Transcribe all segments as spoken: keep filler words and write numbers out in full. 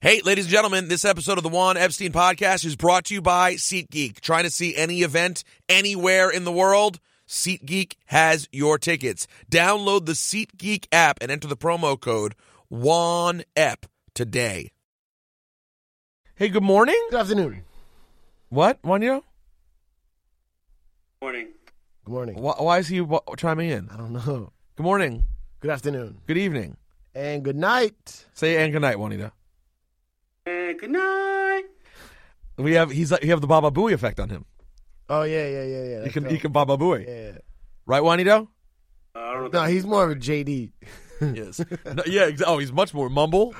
Hey, ladies and gentlemen, this episode of the Juan Epstein Podcast is brought to you by SeatGeek. Trying to see any event anywhere in the world? SeatGeek has your tickets. Download the SeatGeek app and enter the promo code WANEP today. Hey, good morning. Good afternoon. What, Juanito? Morning. Good morning. Why, why is he w- chiming in? I don't know. Good morning. Good afternoon. Good evening. And good night. Say and good night, Juanito. And good night. We have he's like, you have the Baba Booey effect on him. Oh, yeah, yeah, yeah, yeah. He That's can dope. he can Baba Booey. Yeah. Right, Juanito? I don't know. No, he's more of a J D. Yes. No, yeah. Ex- oh, he's much more mumble.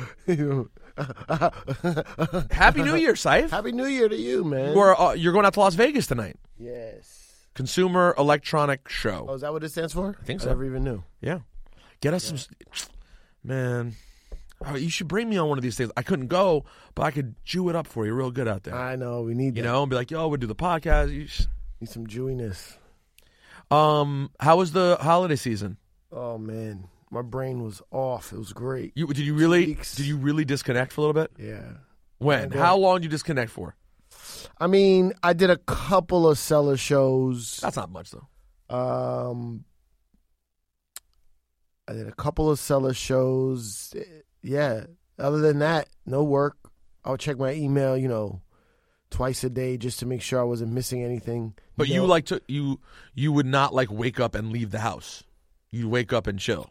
Happy New Year, Saif. Happy New Year to you, man. You are, uh, you're going out to Las Vegas tonight. Yes. Consumer Electronic Show. Oh, is that what it stands for? I think so. I never even knew. Yeah. Get us some. Man, oh, you should bring me on one of these things. I couldn't go, but I could Jew it up for you real good out there. I know. We need You that. know, and be like, yo, we'll do the podcast. You sh- Need some Jewiness. Um, how was the holiday season? Oh, man. My brain was off. It was great. You did you really weeks. did you really disconnect for a little bit? Yeah. When? Yeah. How long did you disconnect for? I mean, I did a couple of seller shows. That's not much though. Um, I did a couple of seller shows. Yeah. Other than that, no work. I would check my email, you know, twice a day just to make sure I wasn't missing anything. But you know? like to you you would not like wake up and leave the house. You wake up and chill.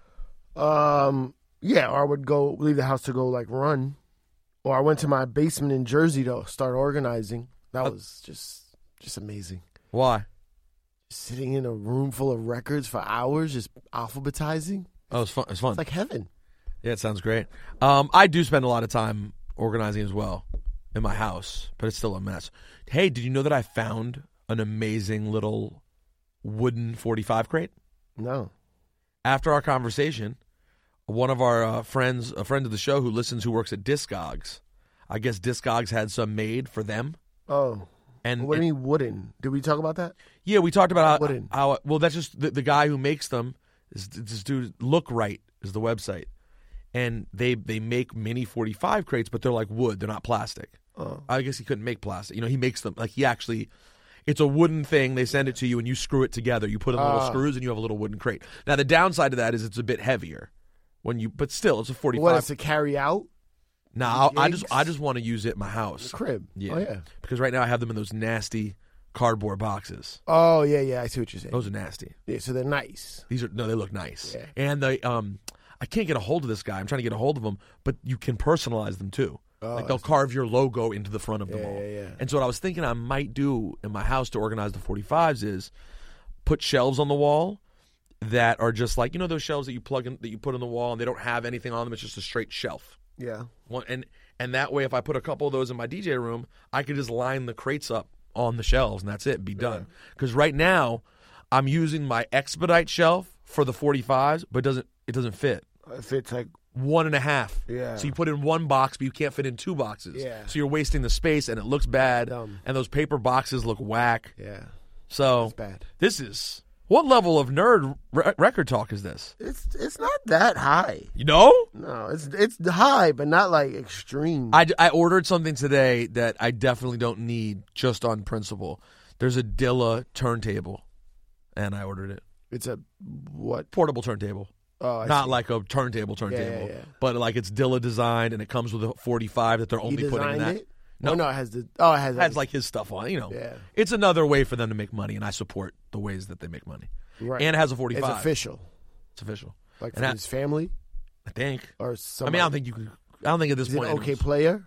Um, yeah, or I would go leave the house to go like run, or I went to my basement in Jersey to start organizing. That Uh, was just just amazing. Why? Sitting in a room full of records for hours, just alphabetizing. Oh, it's fun. It's fun. It's like heaven. Yeah, it sounds great. Um, I do spend a lot of time organizing as well in my house, but it's still a mess. Hey, did you know that I found an amazing little wooden forty-five crate? No. After our conversation, one of our uh, friends, a friend of the show who listens, who works at Discogs, I guess Discogs had some made for them. Oh. And What do and- you mean wooden? Did we talk about that? Yeah, we talked about how, Wooden. how well, that's just the, the guy who makes them is this dude. Look Right is the website, and they they make mini forty-five crates, but they're like wood. They're not plastic. Oh. I guess he couldn't make plastic. You know, he makes them like he actually. It's a wooden thing. They send it to you, and you screw it together. You put in little Ah. screws, and you have a little wooden crate. Now, the downside to that is it's a bit heavier when you, but still, it's a forty-five. What is to carry out? No, I, I just Gigs? I just want to use it in my The house. crib. Yeah. Oh, yeah. Because right now I have them in those nasty cardboard boxes. Oh, yeah, yeah. I see what you're saying. Those are nasty. Yeah, so they're nice. These are no, they look nice. Yeah. And they um I can't get a hold of this guy. I'm trying to get a hold of him, but you can personalize them too. Oh, like I they'll see. carve your logo into the front of them Yeah, all. yeah, yeah. And so what I was thinking I might do in my house to organize the forty-fives is put shelves on the wall that are just like, you know, those shelves that you plug in, that you put in the wall and they don't have anything on them. It's just a straight shelf. Yeah. One, and and that way, if I put a couple of those in my D J room, I could just line the crates up on the shelves, and that's it. Be done. Because right now, I'm using my Expedite shelf for the forty-fives, but it doesn't it doesn't fit. If it's like, One and a half. Yeah. So you put in one box, but you can't fit in two boxes. Yeah. So you're wasting the space, and it looks bad. Dumb. And those paper boxes look whack. yeah, So it's bad. this is what level of nerd re- record talk is this? It's it's not that high. You know? No, it's it's high, but not like extreme. I, I ordered something today that I definitely don't need just on principle. There's a Dilla turntable, and I ordered it. It's a what? Portable turntable. Oh, I Not see. like a turntable turntable, yeah, yeah. but like it's Dilla designed, and it comes with a forty-five that they're He only putting in designed that. it. No. No, no, it has the. Oh, it has. It has like his stuff on, you know. Yeah. It's another way for them to make money, and I support the ways that they make money. right. And it has a It's forty-five. official, It's official. like And for I- his family I think. or I somebody. mean, I don't think you could. I don't think at this Is it point. an okay anyone's- player?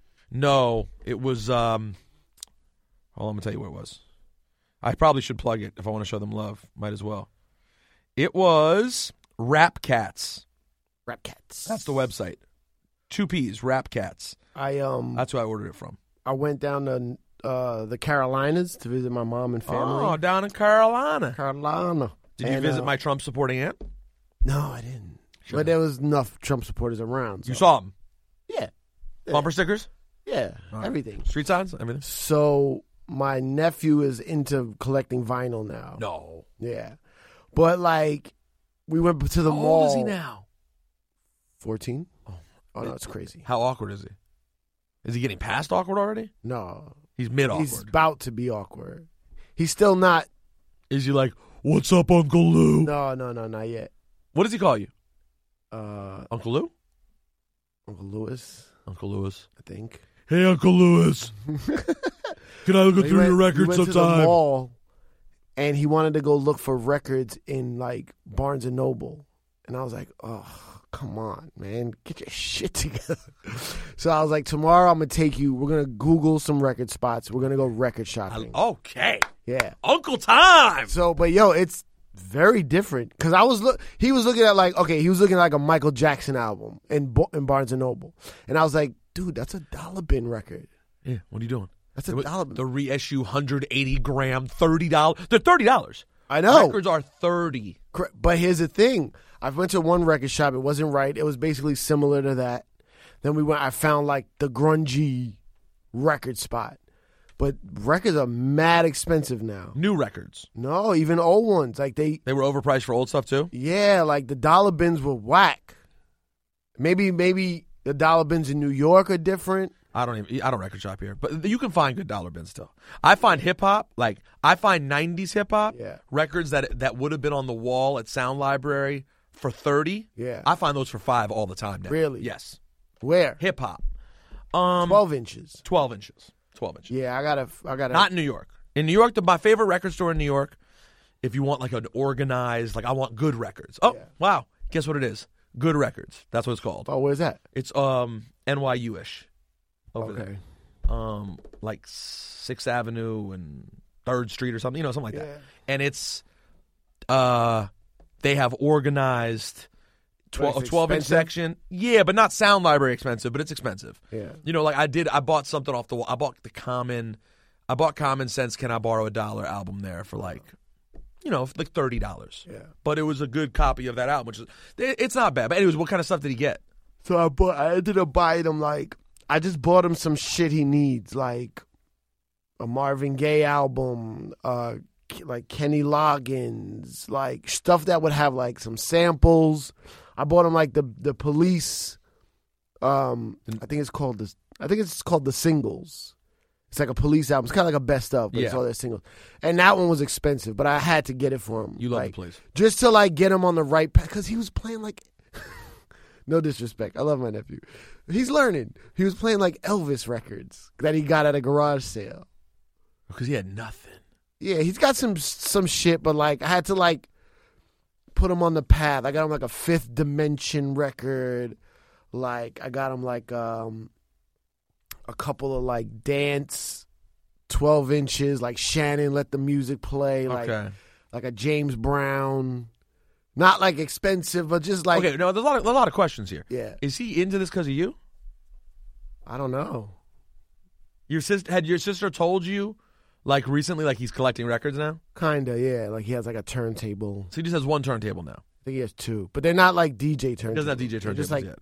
No, it was. um Hold on, I'm gonna tell you what it was. I probably should plug it if I want to show them love. Might as well. It was Rap Cats. Rap Cats. That's the website. Two P's, Rap Cats. I um. That's who I ordered it from. I went down to uh, the Carolinas to visit my mom and family. Oh, down in Carolina. Carolina. Did you And, visit uh, my Trump supporting aunt? No, I didn't. But there was enough Trump supporters around. So. You saw them. Yeah. Bumper stickers, Yeah. All right. Everything. street signs, everything. So my nephew is into collecting vinyl now. No. Yeah. But like we went to the How mall. old is he now? fourteen. Oh no, it's crazy. How awkward is he? Is he getting past awkward already? No, he's mid awkward. He's about to be awkward. He's still not. Is he like, "What's up, Uncle Lou"? No, no, no, not yet. What does he call you? Uh, Uncle Lou? Uncle Lewis. Uncle Lewis. I think. Hey, Uncle Lewis. Can I look He through went, your records he went sometime? To the mall, and he wanted to go look for records in like Barnes and Noble, and I was like, "Oh, come on, man, get your shit together." So I was like, "Tomorrow I'm gonna take you. We're gonna Google some record spots. We're gonna go record shopping." I, okay. Yeah. Uncle time. So, but yo, it's very different because I was look. He was looking at like okay, he was looking at like a Michael Jackson album in Bo- in Barnes and Noble, and I was like, "Dude, that's a dollar bin record." Yeah. What are you doing? That's a dollar bin. The reissue one hundred eighty gram, thirty dollars. They're thirty dollars. I know. Records are thirty. But here's the thing. I went to one record shop. It wasn't right. It was basically similar to that. Then we went. I found like the grungy record spot. But records are mad expensive now. New records. No, even old ones. Like they They were overpriced for old stuff too? Yeah, like the dollar bins were whack. Maybe maybe the dollar bins in New York are different. I don't even I don't record shop here. But you can find good dollar bins still. I find hip hop, like I find nineties hip hop Yeah. records that that would have been on the wall at Sound Library for thirty. Yeah. I find those for five all the time now. Really? Yes. Where? Hip hop. Um Twelve inches. twelve inches. twelve inches. Yeah, I gotta I gotta Not in New York. In New York, the, my favorite record store in New York, if you want like an organized, like I want good records. Oh, Yeah. wow. Guess what it is? Good Records. That's what it's called. Oh, where's that? It's um N Y U-ish over Okay. there. Um, like Sixth Avenue and Third Street or something, you know, something like Yeah. that. And it's, uh, they have organized twelve, a It's twelve inch expensive? section. Yeah, but not Sound Library expensive, but it's expensive. Yeah. You know, like I did, I bought something off the wall. I bought the Common, I bought Common Sense Can I Borrow a Dollar album there for like, you know, like thirty dollars. Yeah. But it was a good copy of that album, which is, it, it's not bad. But anyways, what kind of stuff did he get? So I bought I ended up buying him like I just bought him some shit he needs, like a Marvin Gaye album, uh like Kenny Loggins, like stuff that would have like some samples. I bought him like the the Police um I think it's called this I think it's called The Singles. It's like a Police album. It's kind of like a best of, but it's Yeah. all their singles. And that one was expensive, but I had to get it for him. You love like, the Police. just to like get him on the right path because he was playing like no disrespect, I love my nephew, he's learning. He was playing like Elvis records that he got at a garage sale. Because he had nothing. Yeah, he's got some some shit, but like I had to like put him on the path. I got him like a Fifth Dimension record. Like I got him like um a couple of like dance twelve inches, like Shannon Let the Music Play, like Okay. like a James Brown. Not like expensive, but just like Okay, no, there's a lot of, a lot of questions here. yeah. Is he into this because of you? I don't know. Your sister had your sister told you, like recently, like he's collecting records now. Kinda, yeah. Like he has like a turntable. So he just has one turntable now. I think he has two, but they're not like D J turntables. He doesn't have D J They're turntables just like yet.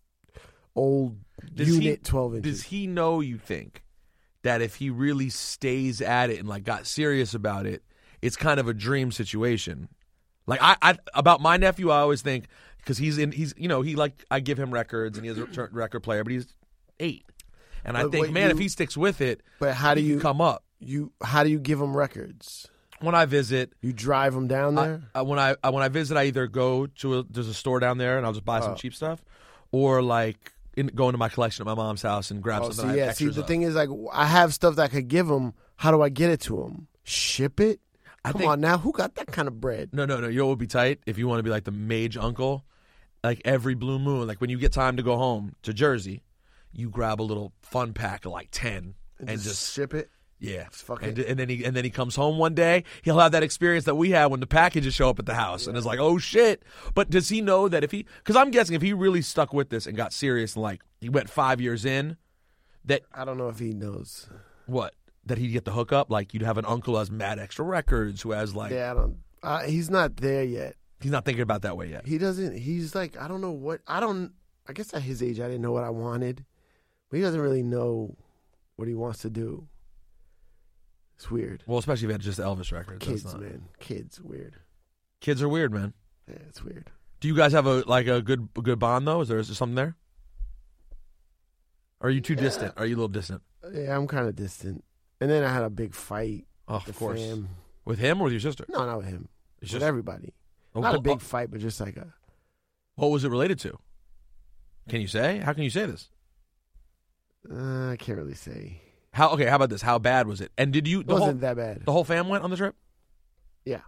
old Does he- unit twelve inches. Does he know, you think, that if he really stays at it and like got serious about it, it's kind of a dream situation? Like I, I about my nephew, I always think because he's in, he's you know he like I give him records and he has a tur- record player, but he's eight, and I But think what man, you- if he sticks with it, But how do he can you come up? you how do you give him records? When I visit, You drive him down I, there. I, when I, I when I visit, I either go to a, there's a store down there and I'll just buy some Oh. cheap stuff, or like in, go into my collection at my mom's house and grab Oh, something. so I have yeah. See, extras the of. thing is, like, I have stuff that I could give him. How do I get it to him? Ship it? I Come think- on now, who got that kind of bread? No, no, no. You know what would be tight if you want to be like the mage uncle, like every blue moon, like when you get time to go home to Jersey, you grab a little fun pack of like ten and, And just, ship it. yeah, fuck and, it. and then he and then he comes home one day. He'll have that experience that we had when the packages show up at the house, and it's like, oh shit. But does he know that if he? Because I'm guessing if he really stuck with this and got serious and like he went five years in, that I don't know if he knows. what that he'd get the hookup. Like you'd have an uncle who has mad extra records who has like Yeah, I don't. Uh, he's not there yet. he's not thinking about that way yet. He doesn't. He's like, I don't know what. I don't. I guess at his age, I didn't know what I wanted. But he doesn't really know what he wants to do. It's weird. Well, especially if he had just Elvis records. Kids, That's not, man. Kids, weird. Kids are weird, man. Yeah, it's weird. Do you guys have a like a good a good bond though? Is there is there something there? Or are you too distant? Are you a little distant? Yeah, I'm kind of distant. And then I had a big fight. Oh, with of the course. fam. With him or with your sister? No, not with him. It's with just- everybody. Oh, Not a oh, big oh. fight, but just like a. What was it related to? Can you say? How can you say this? Uh, I can't really say. How? Okay, how about this? How bad was it? And did you? It The whole, wasn't that bad. the whole fam went on the trip? Yeah.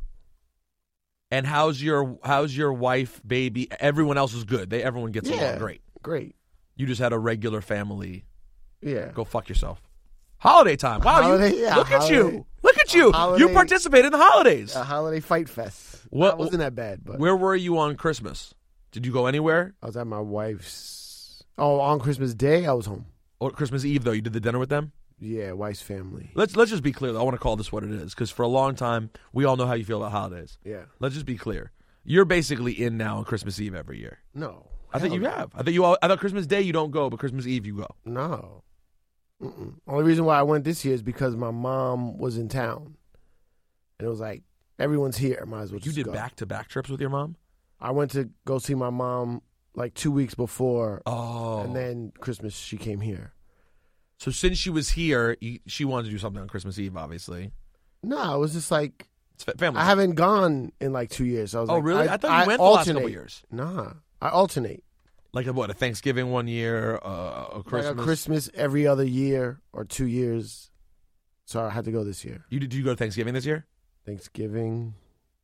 And how's your how's your wife, baby? Everyone else is good. They everyone gets Yeah. along great. Great. You just had a regular family. Yeah. Go fuck yourself. Holiday time. Wow, Holiday- you yeah, look at holiday- you. Look at you. holiday- you participate in the holidays. A holiday fight fest. What- That wasn't that bad, but Where were you on Christmas? Did you go anywhere? I was at my wife's. Oh, on Christmas Day, I was home. Or Christmas Eve though? You did the dinner with them? Yeah, wife's family. Let's let's just be clear. Though. I want to call this what it is because for a long time we all know how you feel about holidays. Yeah. Let's just be clear. You're basically in now on Christmas Eve every year. No. I think Hell you no. have. I think you. All, I thought Christmas Day you don't go, but Christmas Eve you go. No. Mm-mm. Only reason why I went this year is because my mom was in town, and it was like everyone's here. Might as well. You just did go. back to back trips with your mom. I went to go see my mom like two weeks before, Oh, and then Christmas she came here. so since she was here, you, she wanted to do something on Christmas Eve. Obviously, No, it was just like it's fa- family. I haven't gone in like two years. So I was oh, like, really? I, I, thought you I went the last alternate. couple years. Nah, I alternate. Like a, what? A Thanksgiving one year, uh, a Christmas. Like a Christmas every other year or two years. So I had to go this year. You did? Did you go to Thanksgiving this year? Thanksgiving.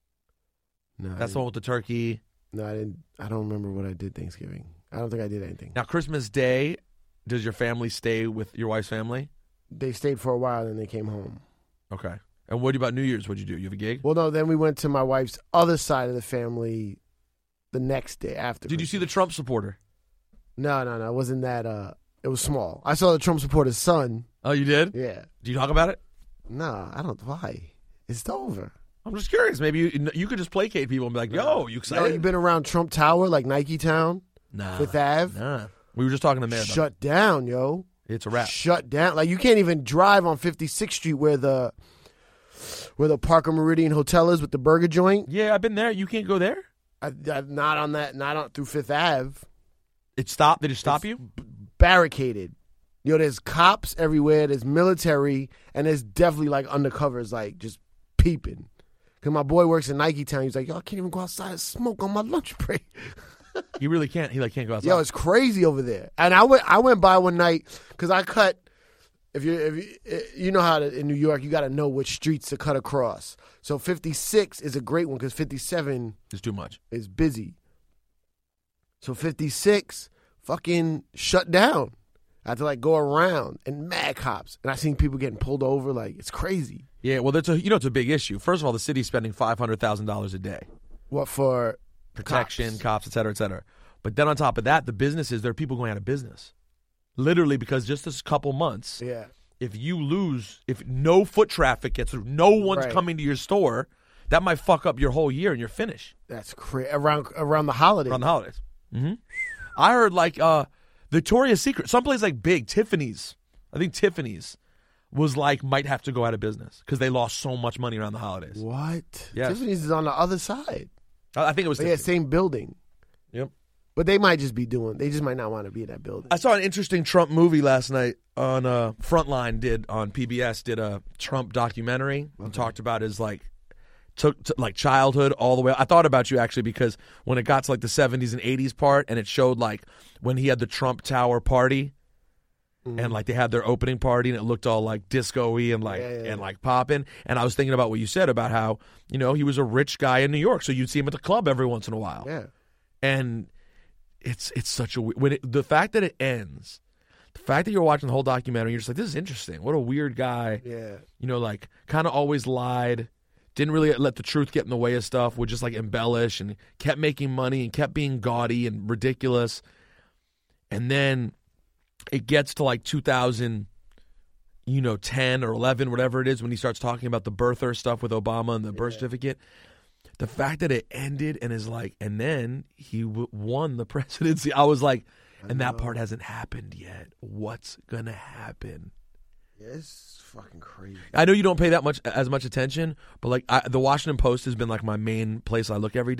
No, I That's the one with the turkey. No, I didn't. I don't remember what I did Thanksgiving. I don't think I did anything. Now Christmas Day, does your family stay with your wife's family? They stayed for a while, and they came home. Okay. And what about New Year's? What'd you do? You have a gig? Well, no, then we went to my wife's other side of the family the next day after. Did you see the Trump supporter? No, no, no. It wasn't that. Uh, it was small. I saw the Trump supporter's son. Oh, you did? Yeah. Do you talk about it? No, I don't. Why? It's over. I'm just curious. Maybe you you could just placate people and be like, "Yo, you Yo, excited?" you been around Trump Tower, like Nike Town, nah, Fifth Ave? Nah. We were just talking to Mayor. about Shut down, yo. it. It's a wrap. Shut down. Like you can't even drive on fifty-sixth Street where the where the Parker Meridian Hotel is with the burger joint. Yeah, I've been there. You can't go there. I, I, not on that. Not on through Fifth Ave. It stopped. Did it stop you? Barricaded. Yo, there's cops everywhere. There's military, and there's definitely like undercovers, like just peeping. Cause my boy works in Nike Town. He's like, yo, I can't even go outside and smoke on my lunch break. You really can't. He like can't go outside. Yo, it's crazy over there. And I went, I went by one night because I cut. If you, if you, you know how to, in New York, you got to know which streets to cut across. So fifty-six is a great one because fifty-seven It's too much. is busy. So fifty-six fucking shut down. I had to like go around and mad cops, and I seen people getting pulled over. Like it's crazy. Yeah. Well, that's a you know it's a big issue. First of all, the city's spending five hundred thousand dollars a day. What for? Protection, Cops. cops, et cetera, et cetera. But then on top of that, the businesses, there are people going out of business. Literally, because just this couple months, Yeah. if you lose, if no foot traffic gets through, no one's Right. coming to your store, that might fuck up your whole year and you're finished That's crazy. Around around the holidays. around the holidays. Mm-hmm. I heard like uh, Victoria's Secret, someplace like big, Tiffany's. I think Tiffany's was like might have to go out of business because they lost so much money around the holidays. What? Yes. Tiffany's is on the other side. I I think it was But yeah, Tiffany's. same building. Yep. But they might just be doing. They just might not want to be in that building. I saw an interesting Trump movie last night on uh, Frontline. Did on P B S did a Trump documentary and talked about his like took to, like childhood all the way. I thought about you actually because when it got to like the seventies and eighties part, and it showed like when he had the Trump Tower party, Mm-hmm. and like they had their opening party, and it looked all like disco-y and like Yeah, yeah, yeah. and like popping. And I was thinking about what you said about how you know he was a rich guy in New York, so you'd see him at the club every once in a while. Yeah. And it's it's such a we- when it, the fact that it ends, the fact that you're watching the whole documentary, you're just like, this is interesting. What a weird guy. Yeah. You know, like kind of always lied, didn't really let the truth get in the way of stuff. Would just like embellish and kept making money and kept being gaudy and ridiculous. And then it gets to like two thousand, you know, ten or eleven, whatever it is, when he starts talking about the birther stuff with Obama and the birth certificate. The fact that it ended and is like, and then he w- won the presidency. I was like, and that part hasn't happened yet. What's gonna happen? Yeah, it's fucking crazy. I know you don't pay that much as much attention, but like I, the Washington Post has been like my main place I look every day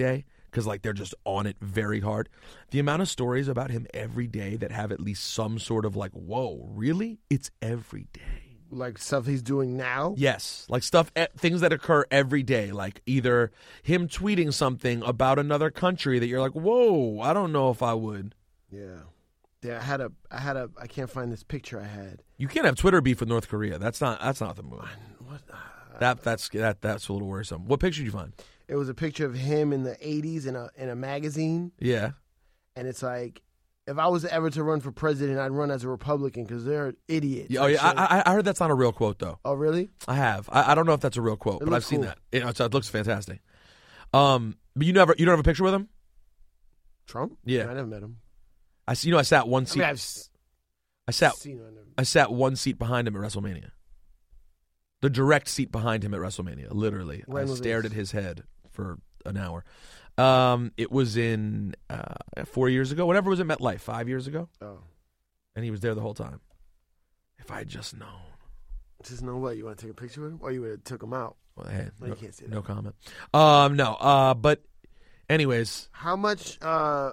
because like they're just on it very hard. The amount of stories about him every day that have at least some sort of like, whoa, really? It's every day. Like stuff he's doing now? Yes, like stuff, things that occur every day, like either him tweeting something about another country that you're like, whoa, I don't know if I would. Yeah. Yeah, I had a, I had a, I can't find this picture I had. You can't have Twitter beef with North Korea. That's not, that's not the move. What? That, that's, that, that's a little worrisome. What picture did you find? It was a picture of him in the eighties in a in a magazine. Yeah. And it's like, if I was ever to run for president, I'd run as a Republican because they're idiots. Oh, yeah. I, I heard that's not a real quote, though. Oh, really? I have. I, I don't know if that's a real quote, It but I've looks seen cool. that. It, it's- it looks fantastic. Um, but you never, you don't have a picture with him? Trump? Yeah. I never met him. I see. You know, I sat one I seat. mean, I, I've s- sat. seen him. I never- I sat one seat behind him at WrestleMania. The direct seat behind him at WrestleMania. Literally, When I was stared this? at his head for an hour. Um, it was in uh, four years ago. Whenever it was at MetLife, five years ago, Oh. and he was there the whole time. If I had just known. Just know what? You want to take a picture with him? Or you would have took him out? Well, hey, No, no, you can't say that. no comment. Um, no. Uh, but anyways, How much, uh,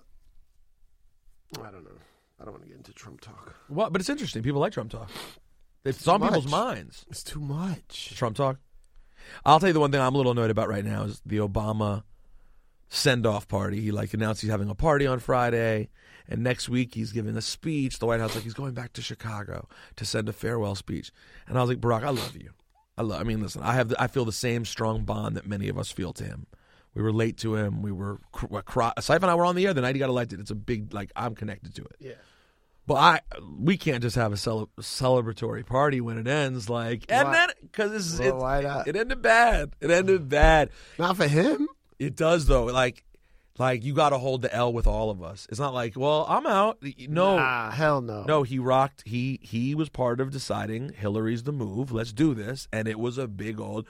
I don't know. I don't want to get into Trump talk. well, but it's interesting. People like Trump talk. It's on much. people's minds. It's too much. Trump talk. I'll tell you the one thing I'm a little annoyed about right now is the Obama send-off party. He like announced he's having a party on Friday, and next week he's giving a speech. The White House like he's going back to Chicago to send a farewell speech. And I was like, Barack, I love you. I love. I mean, listen, I have. The, I feel the same strong bond that many of us feel to him. We relate to him. We were. Cr- cry, Saif and I were on the air the night he got elected. It's a big like I'm connected to it. Yeah. But I, we can't just have a cele- celebratory party when it ends. Like, and Why- then because it's, Well, it's why not? it ended bad. It ended bad. Not for him. It does though. Like, like you got to hold the L with all of us. It's not like, well, I'm out. No, Nah, hell no. no. He rocked. He he was part of deciding Hillary's the move. Let's do this, and it was a big old.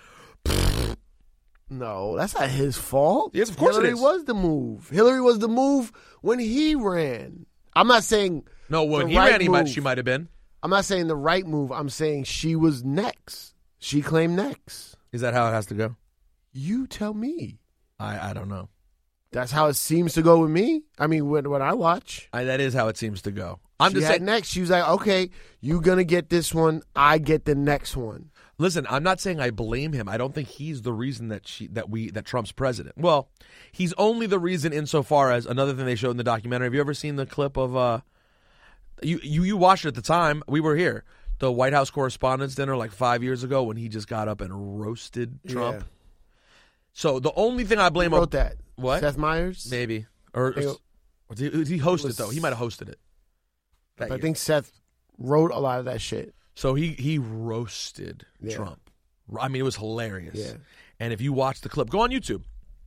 No, that's not his fault. Yes, of course it Hillary is. was the move. Hillary was the move when he ran. I'm not saying No, when the he right ran, he might move. she might have been. I'm not saying the right move. I'm saying she was next. She claimed next. Is that how it has to go? You tell me. I I don't know. That's how it seems to go with me. I mean, when when I watch, I, that is how it seems to go. I'm she just had saying. next. She was like, "Okay, you gonna get this one. I get the next one." Listen, I'm not saying I blame him. I don't think he's the reason that she that we that Trump's president. Well, he's only the reason insofar as another thing they showed in the documentary. Have you ever seen the clip of uh you you you watched it at the time? We were here. The White House Correspondents' Dinner like five years ago when he just got up and roasted Trump. Yeah. So the only thing I blame Who him wrote that? What? Seth Meyers. maybe or Hey, or did he hosted was- though? He might have hosted it. that I year. think Seth wrote a lot of that shit. So he he roasted Yeah. Trump. I mean, it was hilarious. Yeah. And if you watch the clip, go on YouTube.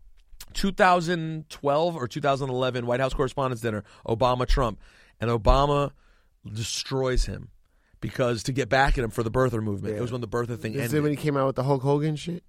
twenty twelve or two thousand eleven White House Correspondents' Dinner, Obama Trump, and Obama destroys him because to get back at him for the birther movement. Yeah. It was when the birther thing Is ended. it when he came out with the Hulk Hogan shit?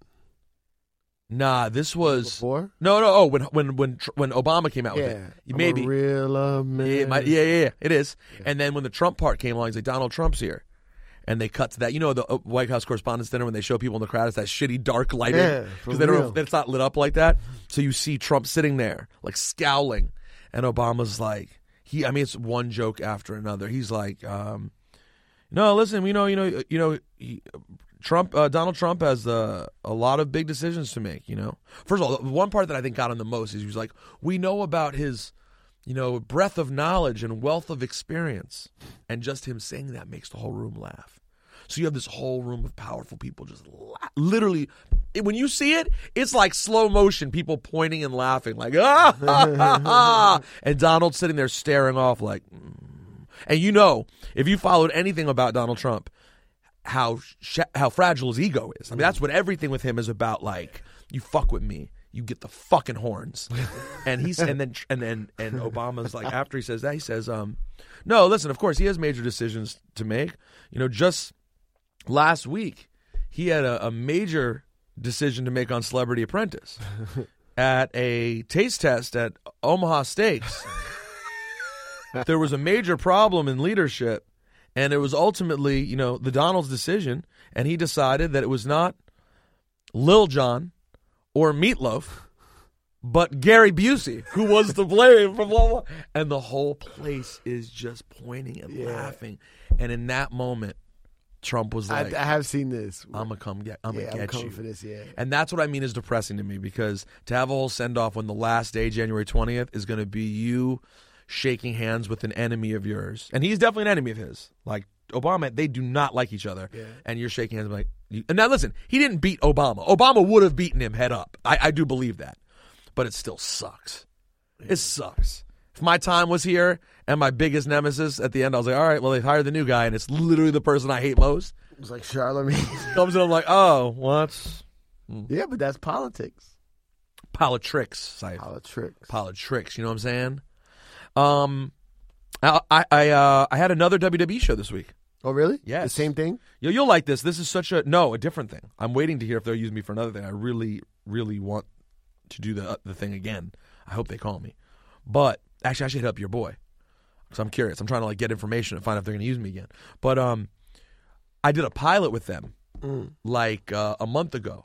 Nah, this was Before? no, no. Oh, when when when Tr- when Obama came out with Yeah. it, I'm maybe a real American. Yeah, it might- yeah, yeah, yeah, it is. And then when the Trump part came along, he's like, Donald Trump's here. And they cut to that. You know, the uh, White House Correspondents' Dinner, when they show people in the crowd, it's that shitty dark lighting. Yeah, for they don't real. know, it's not lit up like that. So you see Trump sitting there, like scowling. And Obama's like, he, I mean, it's one joke after another. He's like, um, no, listen, you know, you know, you know, he, Trump, uh, Donald Trump has uh, a lot of big decisions to make, you know. First of all, the one part that I think got him the most is he was like, we know about his, you know, breadth of knowledge and wealth of experience. And just him saying that makes the whole room laugh. So you have this whole room of powerful people just la- literally, it, when you see it, it's like slow motion, people pointing and laughing like, ah, ha, ha, ha. And Donald sitting there staring off like, mm. And you know, if you followed anything about Donald Trump, how sh- how fragile his ego is. I mean, that's what everything with him is about. Like, you fuck with me, you get the fucking horns. And he's and then and then and Obama's like, after he says that, he says, um, no, listen, of course he has major decisions to make. You know, just last week he had a, a major decision to make on Celebrity Apprentice at a taste test at Omaha Steaks. There was a major problem in leadership. And it was ultimately, you know, the Donald's decision, and he decided that it was not Lil Jon or Meatloaf, but Gary Busey, who was to blame for blah, blah. And the whole place is just pointing and Yeah. laughing. And in that moment, Trump was like, I, I have seen this. I'm going to come get, I'm yeah, gonna I'm get coming you. for this, yeah. And that's what I mean is depressing to me, because to have a whole send-off when the last day, January twentieth, is going to be you shaking hands with an enemy of yours. And he's definitely an enemy of his. Like Obama, they do not like each other. Yeah. And you're shaking hands like, you, and now listen, he didn't beat Obama. Obama would have beaten him head up. I, I do believe that. But it still sucks. It sucks. If my time was here and my biggest nemesis at the end, I was like, all right, well, they hired the new guy, and it's literally the person I hate most. It was like Charlemagne. Comes in, I'm like, oh, what? Yeah, but that's politics. Politics, Saif. Politics. Politics, you know what I'm saying? Um, I I I, uh, I had another W W E show this week. Oh, really? Yes. The same thing? Yo, you'll like this. This is such a no, a different thing. I'm waiting to hear if they'll use me for another thing. I really, really want to do the the thing again. I hope they call me. But actually, I should hit up your boy because I'm curious. I'm trying to like get information and find out if they're going to use me again. But um, I did a pilot with them Mm. like uh, a month ago,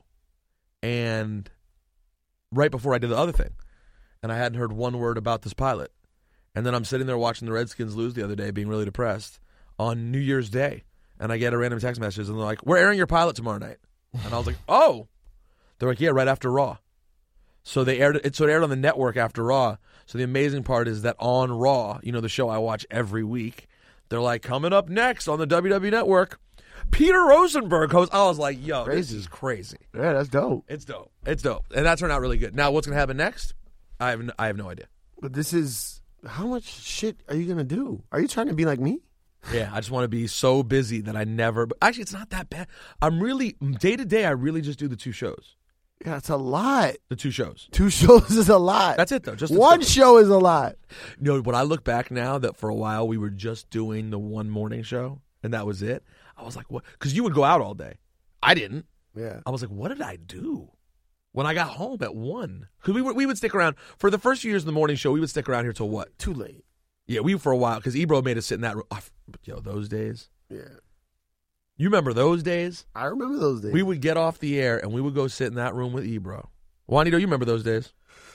and right before I did the other thing, and I hadn't heard one word about this pilot. And then I'm sitting there watching the Redskins lose the other day, being really depressed on New Year's Day, and I get a random text message, and they're like, "We're airing your pilot tomorrow night," and I was like, "Oh," they're like, "Yeah, right after Raw." So they aired it. So it aired on the network after Raw. So the amazing part is that on Raw, you know, the show I watch every week, they're like, coming up next on the W W E Network, Peter Rosenberg hosts. I was like, yo, Crazy. this is crazy. Yeah, that's dope. It's dope. It's dope. And that turned out really good. Now, what's going to happen next? I have no, I have no idea. But this is, how much shit are you going to do? Are you trying to be like me? Yeah, I just want to be so busy that I never. But actually, it's not that bad. I'm really, day to day, I really just do the two shows. Yeah, it's a lot. The two shows. Two shows is a lot. That's it, though. Just the One two. show is a lot. You know, when I look back now that for a while we were just doing the one morning show and that was it, I was like, what? Because you would go out all day. I didn't. Yeah. I was like, what did I do when I got home at one? Because we, would- we would stick around. For the first few years of the morning show, we would stick around here till what? Too late. Yeah, we for a while, because Ebro made us sit in that room. Oh, yo, those days. Yeah. You remember those days? I remember those days. We would get off the air and we would go sit in that room with Ebro. Juanito, you remember those days?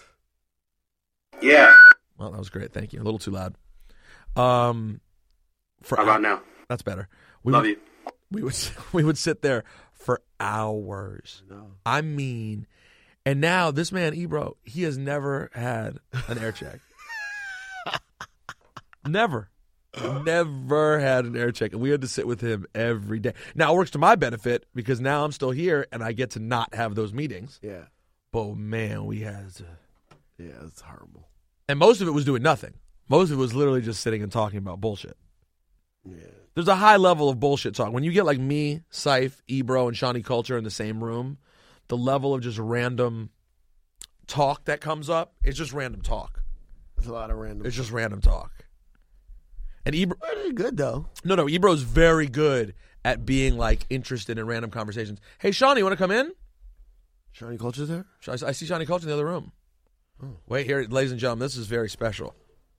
Yeah. Well, that was great. Thank you. A little too loud. Um, for How about now? That's better. We Love would, you. We would we would sit there for hours. No. I mean, and now this man Ebro, he has never had an air check. Never. Never had an air check. And we had to sit with him every day. Now, it works to my benefit because now I'm still here and I get to not have those meetings. Yeah. But, man, we had to. Yeah, it's horrible. And most of it was doing nothing. Most of it was literally just sitting and talking about bullshit. Yeah. There's a high level of bullshit talk. When you get like me, Saif, Ebro, and Shawnee Culture in the same room, the level of just random talk that comes up, it's just random talk. It's a lot of random. It's just random talk. And Ebro, pretty good, though. no, no, Ebro's very good at being like interested in random conversations. Hey, Shawnee, you want to come in? Shawnee Culture's there? I I see Shawnee Culture in the other room. Oh. Wait here, ladies and gentlemen, this is very special.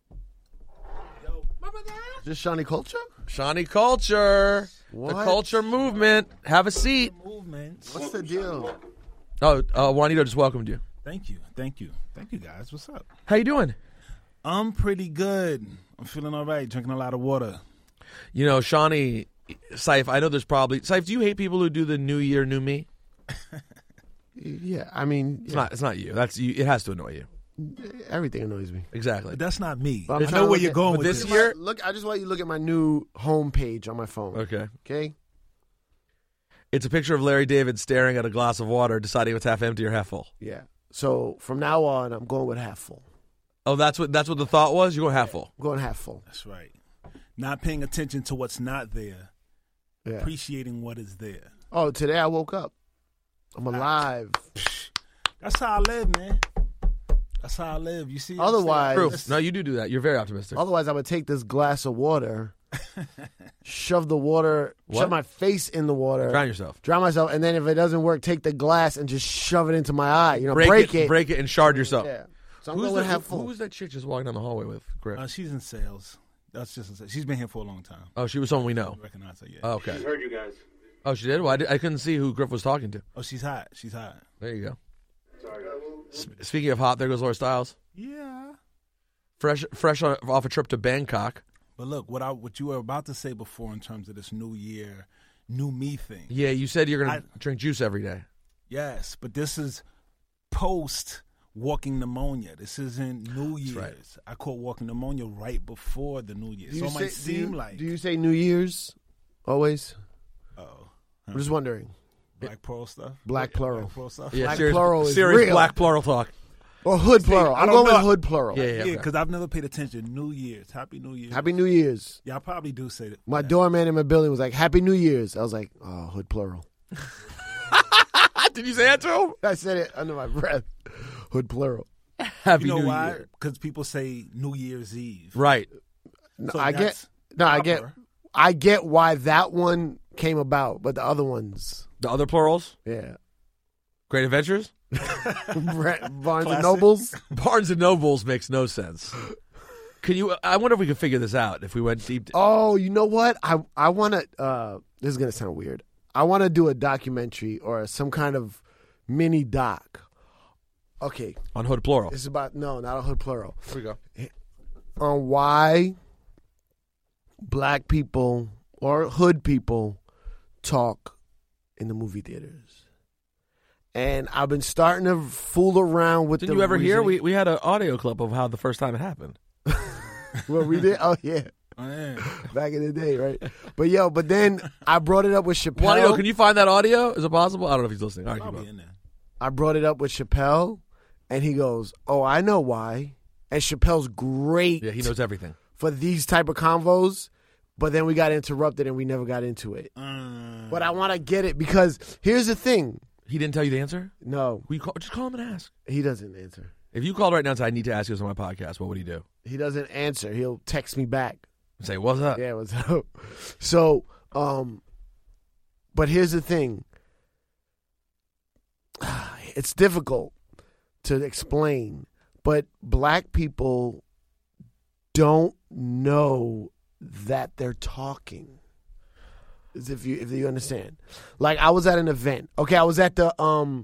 Is this Shawnee Culture? Shawnee Culture, What? the culture movement. Have a seat. Movements. What's the deal? Oh, uh, Juanito just welcomed you. Thank you, thank you, thank you, guys. What's up? How you doing? I'm pretty good. I'm feeling all right. Drinking a lot of water. You know, Shawnee, Saif, I know there's probably... Saif, do you hate people who do the New Year, New Me? Yeah, I mean, It's yeah, not It's not you. That's you. It has to annoy you. everything annoys me. Exactly. But that's not me. But I'm I trying know to where look you're at- going but with this this. year- Look, I just want you to look at my new home page on my phone. Okay. Okay? It's a picture of Larry David staring at a glass of water, deciding if it's half empty or half full. Yeah. So from now on, I'm going with half full. Oh, that's what that's what the thought was? You're going half full. I'm going half full. That's right. Not paying attention to what's not there. Yeah. Appreciating what is there. Oh, today I woke up. I'm alive. That's how I live, man. That's how I live. You see? what I'm Otherwise- saying? True. No, you do do that. You're very optimistic. Otherwise, I would take this glass of water, shove the water, What? shove my face in the water, Drown yourself. drown myself, and then if it doesn't work, take the glass and just shove it into my eye. You know, Break, break, it, it. break it, and shard yourself. Yeah. So I'm Who's going the, with half who, full. who was that chick just walking down the hallway with Griff? Uh, she's in sales. That's just. She's been here for a long time. oh, she was someone we know. I recognize her. Yeah. Oh, okay. Heard you guys. Oh, she did? Well, I, did, I couldn't see who Griff was talking to. Oh, she's hot. She's hot. There you go. Sorry, guys. S- Speaking of hot, there goes Laura Styles. Yeah. Fresh, fresh on, off a trip to Bangkok. But look, what I what you were about to say before in terms of this New Year, new me thing. Yeah, you said you're gonna I- drink juice every day. Yes, but this is post walking pneumonia. This isn't New Year's. right. I caught walking pneumonia right before the New Year. Do So you it say, might do seem you, like do you say New Year's always? oh, I'm just wondering. black plural stuff. Black plural. Black plural stuff. Yeah, Black serious, plural is serious real. black plural talk. Or hood plural. I I'm don't going with know. hood plural. Yeah, yeah. Yeah, okay. because I've never paid attention. New Year's, Happy New Year's. Happy New Year's. Yeah, I probably do say that. My doorman in my building was like, Happy New Year's. I was like, oh, hood plural. Did you say that to him? I said it under my breath. Hood plural. Happy You know New why? Year. Because people say New Year's Eve. Right. No, So I get that's no, I get proper. I get why that one came about, but the other ones, The other plurals? yeah. Great Adventures? Barnes and Classic. Nobles. Barnes and Nobles makes no sense. Can you? I wonder if we could figure this out if we went deep. Oh, you know what? I I want to. Uh, this is gonna sound weird. I want to do a documentary or some kind of mini doc. Okay, On hood plural. it's about no, not a hood plural. Here we go. On why black people or hood people talk in the movie theaters. And I've been starting to fool around with Didn't the you ever hear? reasoning- We we had an audio clip of how the first time it happened. Well, we did. Oh, yeah. Oh, yeah. Back in the day, right? But, yo, but then I brought it up with Chappelle. Juanito, can you find that audio? Is it possible? I don't know if he's listening. All right, keep Probably going. in there. I brought it up with Chappelle, and he goes, oh, I know why. And Chappelle's great Yeah, he knows everything. for these type of convos, but then we got interrupted and we never got into it. Mm. But I want to get it because here's the thing. He didn't tell you the answer? No, We call, just call him and ask. he doesn't answer. If you called right now and said, I need to ask you this on my podcast, what would he do? He doesn't answer. He'll text me back. Say, what's up? Yeah, what's up? So, um, but here's the thing. It's difficult to explain, but black people don't know that they're talking. As if you if you understand. Like I was at an event. Okay, I was at the um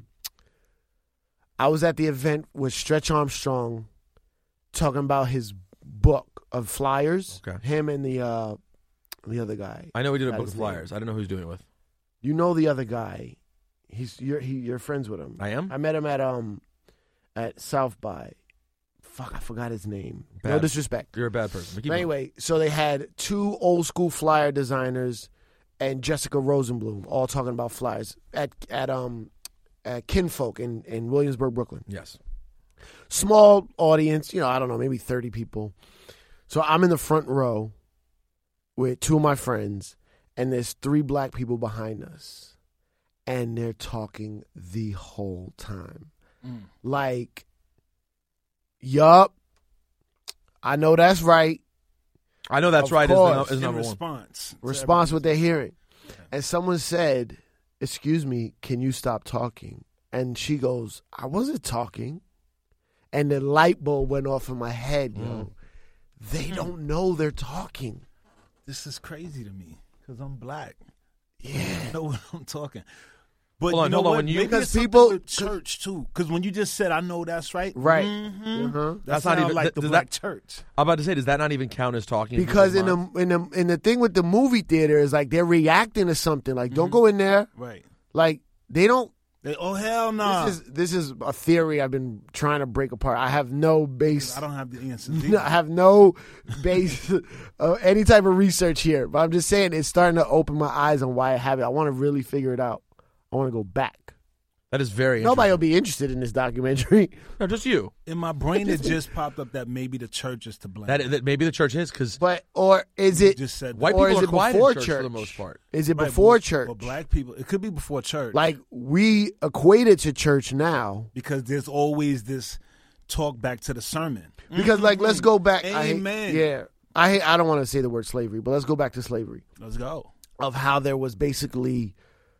I was at the event with Stretch Armstrong talking about his book of flyers. Okay. Him and the uh the other guy. I know we did a Got book his of name. flyers. I don't know who he's doing it with. You know the other guy. He's you're he you're friends with him. I am? I met him at um at South by. Fuck, I forgot his name. No Bad. disrespect. You're a bad person. But keep But going. anyway, so they had two old school flyer designers and Jessica Rosenblum all talking about flyers at at um at Kinfolk in, in Williamsburg, Brooklyn. Yes. Small audience, you know, I don't know, maybe thirty people. So I'm in the front row with two of my friends, and there's three black people behind us. And they're talking the whole time. Mm. Like, yup, I know that's right. I know that's Of right. Is, course. the, is In number one. response. to Response what they're hearing. Yeah. And someone said, excuse me, can you stop talking? And she goes, I wasn't talking. And the light bulb went off in my head, yo. They don't know they're talking. This is crazy to me because I'm black. Yeah. I know what I'm talking. But Hold on, you know hold on, what? when you- Maybe Because it's something people- with church too. Because when you just said, "I know that's right," Right. mhm, Uh-huh. that That's not sound even- like th- the does black that- church. I'm about to say, does that not even count as talking? Because in people's the in the in the thing with the movie theater is like they're reacting to something. Like, don't Mhm. go in there. Right. Like they don't. They, oh hell no! This is this is a theory I've been trying to break apart. I have no base. I don't have the answers. No, I have no base uh, any type of research here, but I'm just saying it's starting to open my eyes on why I have it. I want to really figure it out. I want to go back. That is very Nobody will interesting. be interested in this documentary. No, just you. In my brain, it just popped up that maybe the church is to blame. That, that maybe the church is because But or is You it just said white or people is are it quiet before in church, for the church? most part. is it Right, before but- church? But black people, it could be before church. Like we equate it to church now because there's always this talk back to the sermon. because like let's go back. I hate- Amen. yeah, I hate, I don't want to say the word slavery, but let's go back to slavery Let's go. of how there was basically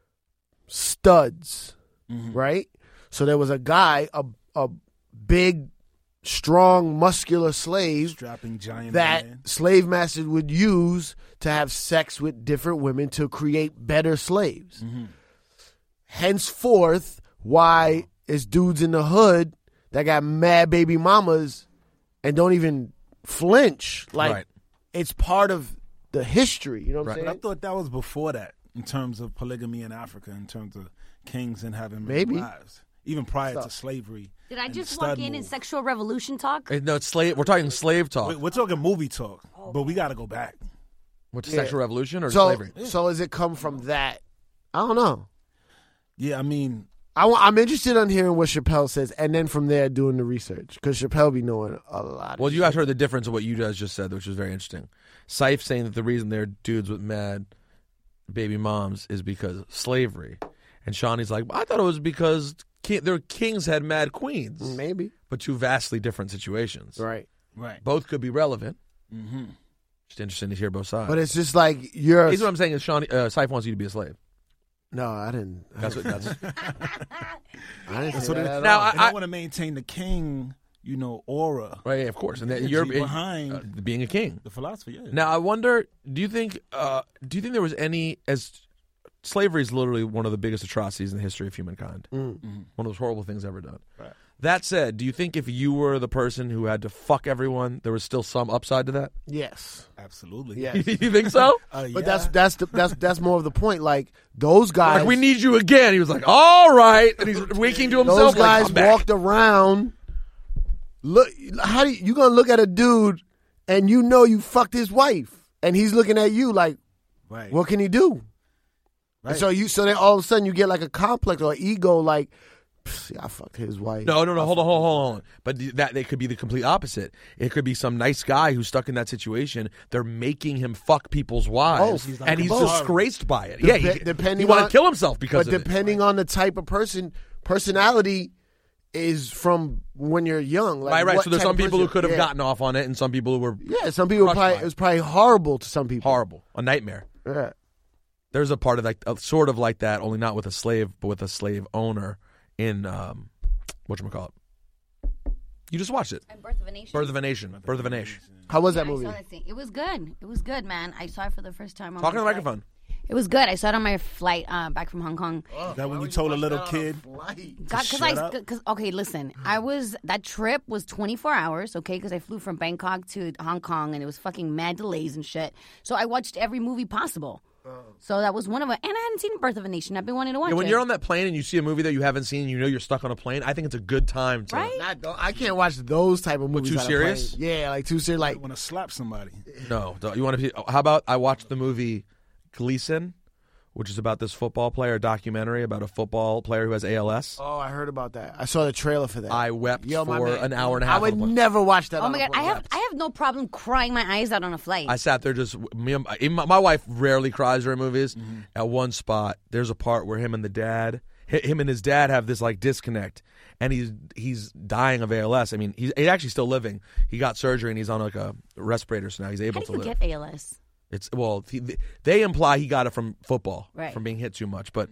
studs. Mhm. Right? So there was a guy, a a big, strong, muscular slave Strapping giant that man. slave masters would use to have sex with different women to create better slaves. Mhm. Henceforth, why is dudes in the hood that got mad baby mamas and don't even flinch. Like, Right. it's part of the history. You know what Right. I'm But I saying? thought that was before that, in terms of polygamy in Africa, in terms of kings and having many Maybe. wives, even prior So- to slavery. Did I and just stud walk in move. and sexual revolution talk? Eh, No, it's slave. We're talking slave talk. We- We're talking movie talk, but we got to go back. What's Yeah. sexual revolution or So, slavery? so does it come from that? I don't know. Yeah, I mean, I, wa- I'm interested in hearing what Chappelle says, and then from there doing the research, because Chappelle be knowing a lot. Of Well, you shit. guys heard the difference of what you guys just said, which was very interesting. Syfe saying that the reason they're dudes with mad baby moms is because of slavery, and Shawnee's like, I thought it was because ki- their kings had mad queens, Maybe. but two vastly different situations. Right. right. Both could be relevant. Mm-hmm. Just interesting to hear both sides. But it's just like you're. Here's what I'm saying: is Shawnee uh, Syfe wants you to be a slave. No, I didn't. I That's what. didn't, That's I didn't That's say what it that is. at Now, all. I- And I, want to maintain the king, you know, aura. right. Yeah, of course, and that Energy you're behind uh, being a king. the philosophy. Yeah. Now, I wonder: do you think? Uh, do you think there was any as slavery is literally one of the biggest atrocities in the history of humankind? Mm. Mhm. One of those horrible things ever done. Right. That said, do you think if you were the person who had to fuck everyone, there was still some upside to that? Yes. Absolutely. Yeah. you think so? Uh, But yeah. that's that's the, that's that's more of the point. Like those guys. Like, we need you again. He was like, all right. And he's winking to himself. those like, guys "I'm back." walked around. Look, how do you, you gonna look at a dude and you know you fucked his wife, and he's looking at you like, right. what can he do? Right. And so you, so then all of a sudden you get like a complex or ego, like, "Pfft, I fucked his wife. No, no, no. Hold on, hold on, hold on. But th- that it could be the complete opposite. It could be some nice guy who's stuck in that situation. They're making him fuck people's wives, Both. and he's Both. disgraced by it. Dep- yeah, he, depending he wanted on- to kill himself because But of depending on the type of person, personality is from when you're young. it. Like Right, right. what So there's type some of people who person- could have yeah. gotten off on it, and some people who were Yeah, some people crushed probably by it. it was probably horrible to some people. horrible, a nightmare. Yeah. There's a part of like, uh, sort of like that, only not with a slave, but with a slave owner in um, whatchamacallit. You just watched it, And Birth of a Nation. Birth of a Nation, Birth of a Nation. How was Yeah, that movie? I saw that scene. It was good. It was good, man. I saw it for the first time. On Talk my on the flight. microphone. It was good. I saw it on my flight uh, back from Hong Kong. Is that when you told a little kid? Because shut I, up? cause, okay, listen, I was, that trip was twenty-four hours, okay, because I flew from Bangkok to Hong Kong and it was fucking mad delays and shit. So I watched every movie possible. So that was one of them. And I hadn't seen Birth of a Nation. I've been wanting to watch Yeah, when it. you're on that plane and you see a movie that you haven't seen, you know you're stuck on a plane. I think it's a good time to. Right? Not, tho- I can't watch those type of movies. too on a serious? plane. Yeah, like too serious. Like I want to slap somebody. No, don't- you want to? How about I watched the movie Gleason, which is about this football player documentary about a football player who has A L S. oh, I heard about that. I saw the trailer for that. I wept Yo, my for man. an hour and a half. I would on the plane. never watch that. Oh on my a God, I plane. have I have no problem crying my eyes out on a flight. I sat there just me. And, even my, my wife rarely cries during movies. At one spot, there's a part where him and the dad, hi- him and his dad have this like disconnect, and he's he's dying of A L S. I mean, he's, he's actually still living. He got surgery and he's on like a respirator, so now he's able How to do you live. get A L S? It's well, he, they imply he got it from football, Right. from being hit too much. But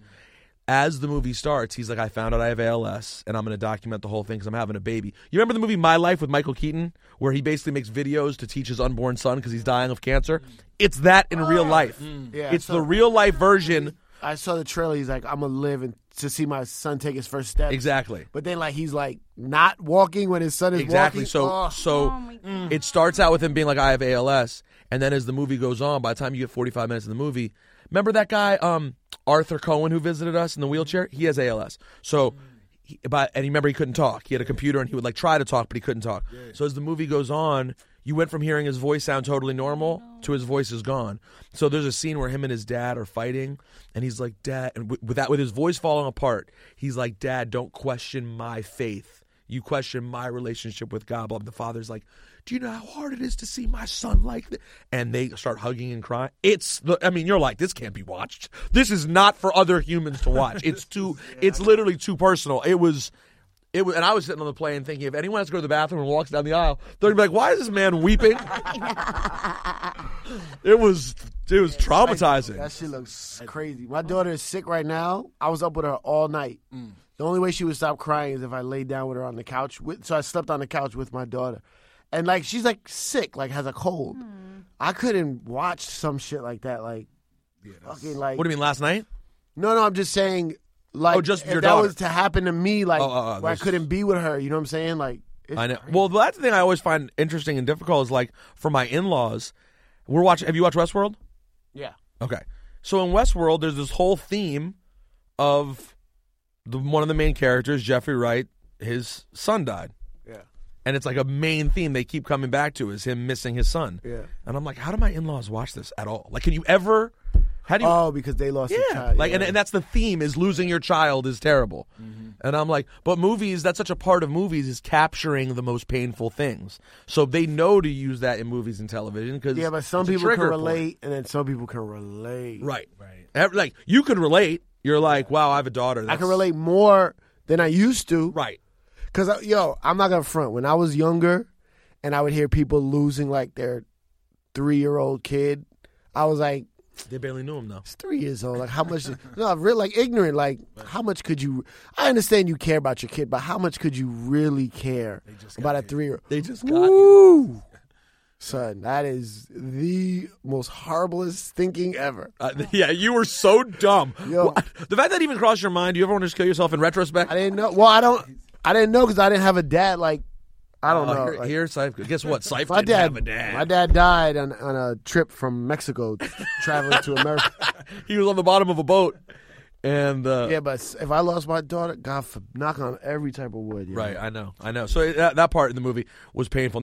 as the movie starts, he's like, "I found out I have A L S, and I'm going to document the whole thing because I'm having a baby." You remember the movie My Life with Michael Keaton, where he basically makes videos to teach his unborn son because he's dying of cancer? It's that in real life. Yeah, It's so- the real life version. I saw the trailer. He's like, I'm gonna live and to see my son take his first steps. Exactly. But then, like, he's like not walking when his son is Exactly. walking. So, Oh. so Oh my God. it starts out with him being like, "I have A L S," and then as the movie goes on, by the time you get forty-five minutes of the movie, remember that guy, um, Arthur Cohen, who visited us in the wheelchair? He has A L S. So, he, but and you remember he couldn't talk. He had a computer and he would like try to talk, but he couldn't talk. So as the movie goes on, you went from hearing his voice sound totally normal to his voice is gone. So there's a scene where him and his dad are fighting, and he's like, "Dad," and with with that, with his voice falling apart, he's like, "Dad, don't question my faith. You question my relationship with God." Blah. The father's like, "Do you know how hard it is to see my son like that?" And they start hugging and crying. It's the, I mean, you're like, this can't be watched. This is not for other humans to watch. It's too, it's literally too personal. It was, it was, and I was sitting on the plane thinking, if anyone has to go to the bathroom and walks down the aisle, they're gonna be like, "Why is this man weeping?" It was, it was traumatizing. That shit looks crazy. My daughter is sick right now. I was up with her all night. The only way she would stop crying is if I laid down with her on the couch. With, so I slept on the couch with my daughter. And, like, she's, like, sick, like, has a cold. I couldn't watch some shit like that. Like, fucking, like. What do you mean, last night? No, no, I'm just saying, like Oh, just if your that daughter. was to happen to me, like Oh, oh, oh, where I there's- couldn't be with her. You know what I'm saying? Like it's I know. crazy. Well, that's the thing I always find interesting and difficult is like for my in-laws, we're watching. Have you watched Westworld? yeah. Okay. So in Westworld, there's this whole theme of the one of the main characters, Jeffrey Wright. His son died. Yeah. And it's like a main theme they keep coming back to is him missing his son. Yeah. And I'm like, how do my in-laws watch this at all? Like, can you ever? How do you? Oh, because they lost yeah. a child. Like, yeah. and, and that's the theme is losing your child is terrible. Mm-hmm. And I'm like, but movies, that's such a part of movies is capturing the most painful things. So they know to use that in movies and television because yeah, but some it's a people can trigger point. relate, and then some people can relate. Right. Right. Ev- Like you could relate. You're like, wow, I have a daughter. I That's- can relate more than I used to. Right. Cause yo, I'm not gonna front. When I was younger, and I would hear people losing like their three year old kid, I was like, They barely knew him though. it's three years old. Like how much? No, real like ignorant. Like how much could you? I understand you care about your kid, but how much could you really care about a three year old? They just got Woo, son, that is the most horriblest thinking ever. Uh, yeah, you were so dumb. Yo. The fact that even crossed your mind, do you ever want to just kill yourself in retrospect? I didn't know. Well, I don't. I didn't know because I didn't have a dad. Like I don't Uh, know. Here, like, here, Seif, guess what? Seif My didn't dad, have a dad. my dad died on, on a trip from Mexico, traveling to America. He was on the bottom of a boat, and uh, Yeah, but if I lost my daughter, God, for, knock on every type of wood. You right, know? I know, I know. So that, that part in the movie was painful.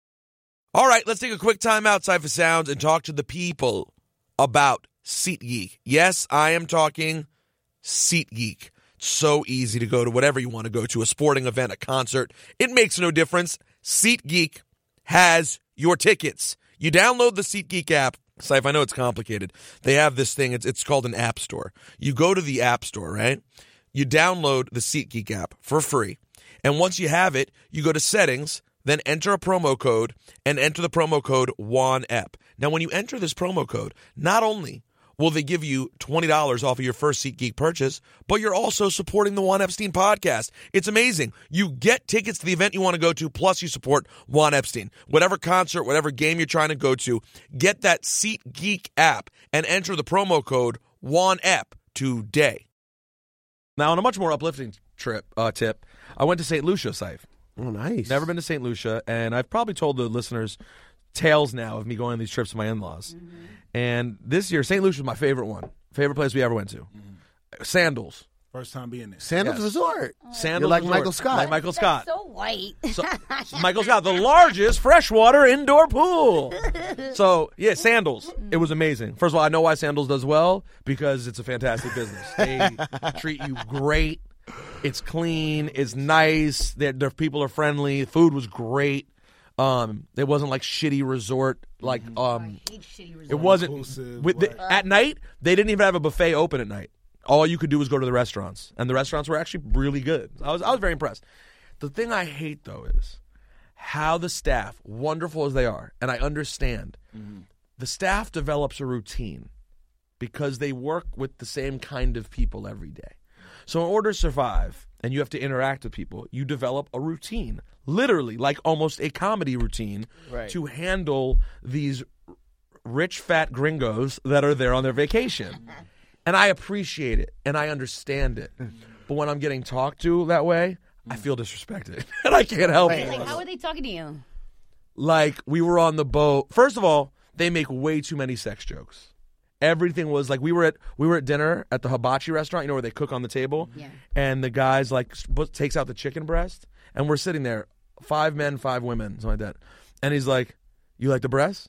All right, let's take a quick time out, Cypher Sounds, and talk to the people about SeatGeek. Yes, I am talking SeatGeek. It's so easy to go to whatever you want to go to, a sporting event, a concert. It makes no difference. SeatGeek has your tickets. You download the SeatGeek app. Saif, I know it's complicated. They have this thing. It's it's called an app store. You go to the app store, right? You download the SeatGeek app for free. And once you have it, you go to settings, then enter a promo code, and enter the promo code WANEP. Now, when you enter this promo code, not only will they give you twenty dollars off of your first SeatGeek purchase, but you're also supporting the Juan Epstein podcast. It's amazing. You get tickets to the event you want to go to, plus you support Juan Epstein. Whatever concert, whatever game you're trying to go to, get that SeatGeek app and enter the promo code WANEP today. Now, on a much more uplifting trip uh, tip, I went to Saint Lucia, Saif. Oh, nice. Never been to Saint Lucia, and I've probably told the listeners tales now of me going on these trips with my in-laws. Mm-hmm. And this year, Saint Lucia was my favorite one. Favorite place we ever went to. Mm-hmm. Sandals. First time being there. Sandals Yes. Resort. Sandals You're like Resort. Michael Scott. Like Michael Scott. So white. So, Michael Scott, the largest freshwater indoor pool. So, yeah, Sandals. It was amazing. First of all, I know why Sandals does well, because it's a fantastic business. They treat you great. It's clean. It's nice. Their, their people are friendly. Food was great. Um, it wasn't like shitty resort. Like um, I hate shitty resorts. it wasn't. Inclusive, With the, right. at night, they didn't even have a buffet open at night. All you could do was go to the restaurants, and the restaurants were actually really good. I was I was very impressed. The thing I hate though is how the staff, wonderful as they are, and I understand, mm-hmm. the staff develops a routine because they work with the same kind of people every day. So in order to survive, and you have to interact with people, you develop a routine, literally like almost a comedy routine, Right. to handle these rich, fat gringos that are there on their vacation. And I appreciate it, and I understand it. But when I'm getting talked to that way, I feel disrespected, and I can't help it. Like, how are they talking to you? Like, we were on the boat. First of all, they make way too many sex jokes. Everything was like we were at we were at dinner at the hibachi restaurant, you know, where they cook on the table. Yeah. And the guy's like sp- takes out the chicken breast, and we're sitting there, five men, five women, something like that. And he's like, "You like the breast?"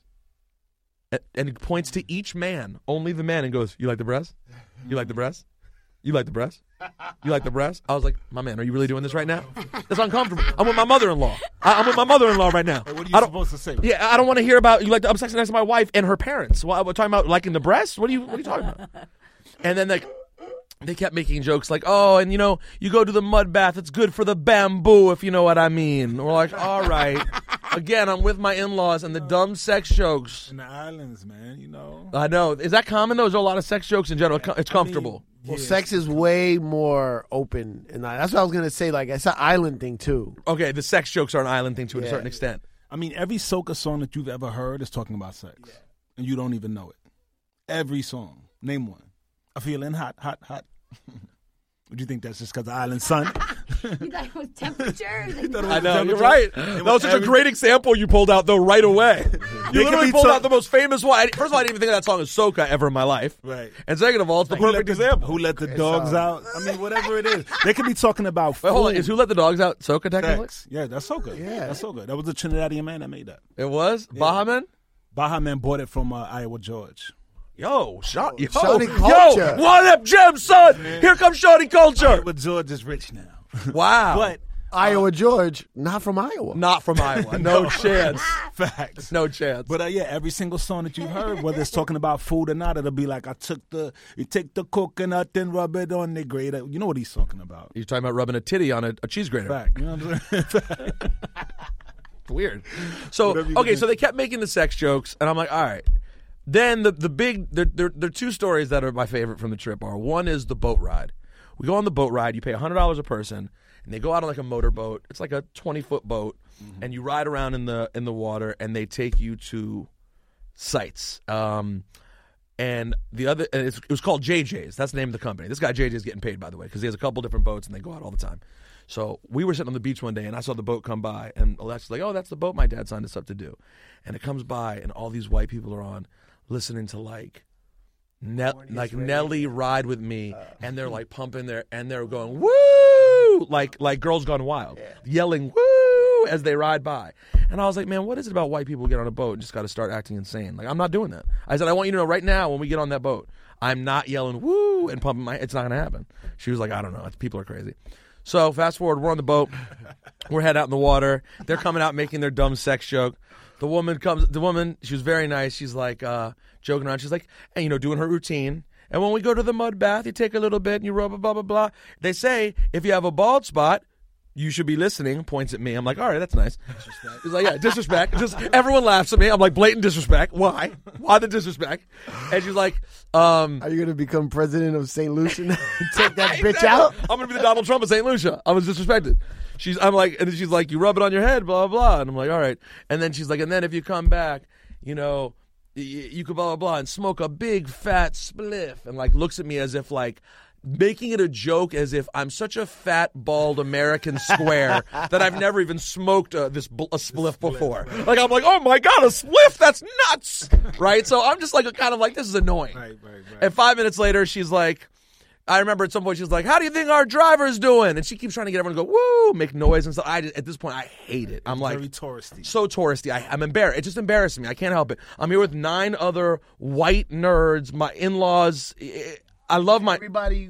And, and he points to each man, only the man, and goes, "You like the breast? You like the breast? You like the breast? You like the breast?" I was like, "My man, are you really doing this right now? That's uncomfortable. I'm with my mother-in-law. I, I'm with my mother-in-law right now. Hey, what are I you don't- supposed to say? Yeah, I don't want to hear about you like. I'm sexing next to my wife and her parents. What, we're talking about liking the breast. What are you? What are you talking about? And then like, they kept making jokes like, "Oh, and you know, you go to the mud bath. It's good for the bamboo, if you know what I mean." And we're like, "All right." Again, I'm with my in-laws and the dumb sex jokes. In the islands, man, you know. I know. Is that common though? Is there a lot of sex jokes in general? It's comfortable. Well, Yeah. sex is way more open, and that's what I was gonna say. Like it's an island thing too. Okay, the sex jokes are an island thing to a Yeah. certain extent. I mean, every soca song that you've ever heard is talking about sex, and you don't even know it. Every song, name one. I feeling hot, hot, hot. Would you think that's just because of Island Sun? You thought it was temperature? I know, you're right. That was such a great example you pulled out, though, right away. You literally pulled out the most famous one. First of all, I didn't even think of that song as Soca ever in my life. Right. And second of all, it's the Who let perfect the- example. Who let the dogs out? I mean, whatever it is. They could be talking about food. Wait, hold on. Is Who Let the Dogs Out Soca, technically? Sex. Yeah, that's Soca. Yeah. That's Soca. That was a Trinidadian man that made that. It was? Baha Men? Baha Man bought it from uh, Iowa George. Yo, shot, yo, Shawty yo, culture. what up, Jim, son? Here comes Shawty culture. Iowa George is rich now. Wow. But Iowa George, not from Iowa. Not from Iowa. No chance. facts. No chance. But uh, yeah, every single song that you heard, whether it's talking about food or not, it'll be like, I took the, you take the coconut and rub it on the grater. You know what he's talking about. You're talking about rubbing a titty on a, a cheese grater. Fact. You know what I'm saying? Weird. So, Whatever you okay, can so they kept making the sex jokes, and I'm like, all right. Then the the big, there, there, there are two stories that are my favorite from the trip are, one is the boat ride. We go on the boat ride, you pay one hundred dollars a person, and they go out on like a motorboat. It's like a twenty-foot boat, mm-hmm. and you ride around in the in the water, and they take you to sites. Um, and the other, and it's, it was called J J's. That's the name of the company. This guy J J's getting paid, by the way, because he has a couple different boats, and they go out all the time. So we were sitting on the beach one day, and I saw the boat come by, and Alexa's like, oh, that's the boat my dad signed us up to do. And it comes by, and all these white people are on listening to, like, ne- like Nelly Ride With Me, uh, and they're, like, pumping their, and they're going, woo! Like, like Girls Gone Wild, yeah. Yelling, woo! As they ride by. And I was like, man, what is it about white people who get on a boat and just got to start acting insane? Like, I'm not doing that. I said, I want you to know right now when we get on that boat, I'm not yelling, woo! And pumping my, it's not going to happen. She was like, I don't know. People are crazy. So fast forward, we're on the boat, we're head out in the water. They're coming out making their dumb sex joke. The woman comes. The woman, she was very nice. She's like uh, joking around. She's like, and you know, doing her routine. And when we go to the mud bath, you take a little bit and you rub, blah blah blah. They say if you have a bald spot, you should be listening. Points at me. I'm like, all right, that's nice. He's like, yeah, disrespect. Just everyone laughs at me. I'm like, blatant disrespect. Why? Why the disrespect? And she's like, um, are you gonna become president of Saint Lucia and take that bitch out? I'm gonna be the Donald Trump of Saint Lucia. I was disrespected. She's, I'm like, and she's like, you rub it on your head, blah blah blah. And I'm like, all right. And then she's like, and then if you come back, you know, you, you could blah blah blah and smoke a big fat spliff, and like looks at me as if like. Making it a joke as if I'm such a fat, bald American square that I've never even smoked a, this a spliff before. Like, I'm like, oh, my God, a spliff? That's nuts, right? So I'm just like kind of like, this is annoying. Right, right, right. And five minutes later, she's like, I remember at some point she was like, how do you think our driver's doing? And she keeps trying to get everyone to go, woo, make noise and stuff. I just, at this point, I hate it. I'm like, very touristy. So touristy. I, I'm embarrassed. It just embarrassed me. I can't help it. I'm here with nine other white nerds, my in-laws. I love my... Everybody...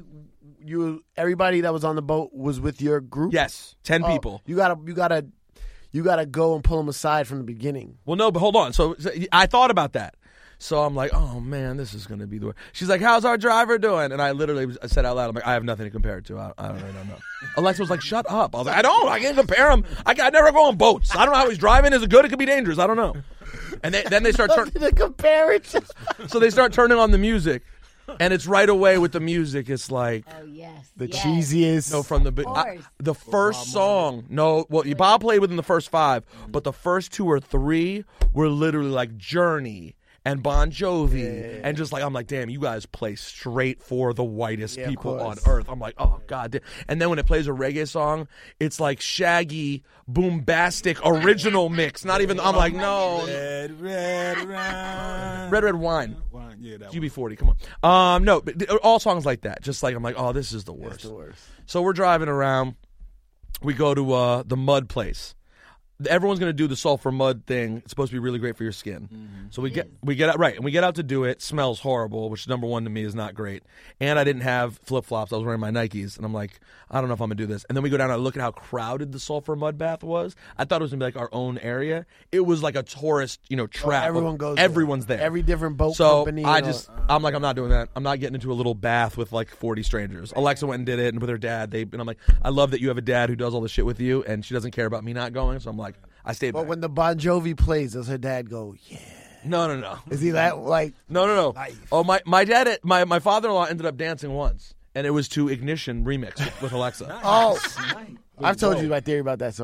You everybody that was on the boat was with your group? Yes, ten oh, people. You gotta you gotta you gotta go and pull them aside from the beginning. Well, no, but hold on. So, so I thought about that. So I'm like, oh man, this is gonna be the worst. She's like, how's our driver doing? And I literally said out loud, I'm like, I have nothing to compare it to. I, I don't really know. Alexa was like, shut up. I was like, I don't. I can't compare him. I, I never go on boats. I don't know how he's driving. Is it good? It could be dangerous. I don't know. And they, then they start turning. to compare it. So they start turning on the music. And it's right away with the music. It's like oh yes, the yes. cheesiest. No, from the I, the first song. No, well, Bob played within the first five, but the first two or three were literally like Journey and Bon Jovi, yeah. And just like I'm like, damn, you guys play straight for the whitest yeah, people on earth. I'm like, oh god. Damn. And then when it plays a reggae song, it's like Shaggy, boombastic, original mix. Not even. I'm like, no. Red, red, wine. Red, red wine. Wine. Yeah, that U B forty. Come on. Um, no, but all songs like that. Just like I'm like, oh, this is the worst. It's the worst. So we're driving around. We go to uh, the mud place. Everyone's going to do the sulfur mud thing. It's supposed to be really great for your skin. Mm-hmm. So we get we get out right, and we get out to do it. Smells horrible, which number one to me is not great. And I didn't have flip flops. I was wearing my Nikes, and I'm like, I don't know if I'm gonna do this. And then we go down and I look at how crowded the sulfur mud bath was. I thought it was gonna be like our own area. It was like a tourist, you know, trap. Oh, everyone goes. Everyone's there. there. Every different boat so company. I just, I'm like, I'm not doing that. I'm not getting into a little bath with like forty strangers. Alexa went and did it, and with her dad, they. And I'm like, I love that you have a dad who does all this shit with you, and she doesn't care about me not going. So I'm like. I stayed But back. when the Bon Jovi plays, does her dad go, yeah? No, no, no. Is he that, like... No, no, no. Life. Oh, my, my dad, my, my father-in-law ended up dancing once, and it was to Ignition remix with, with Alexa. Oh, I've told you my theory about that song, right?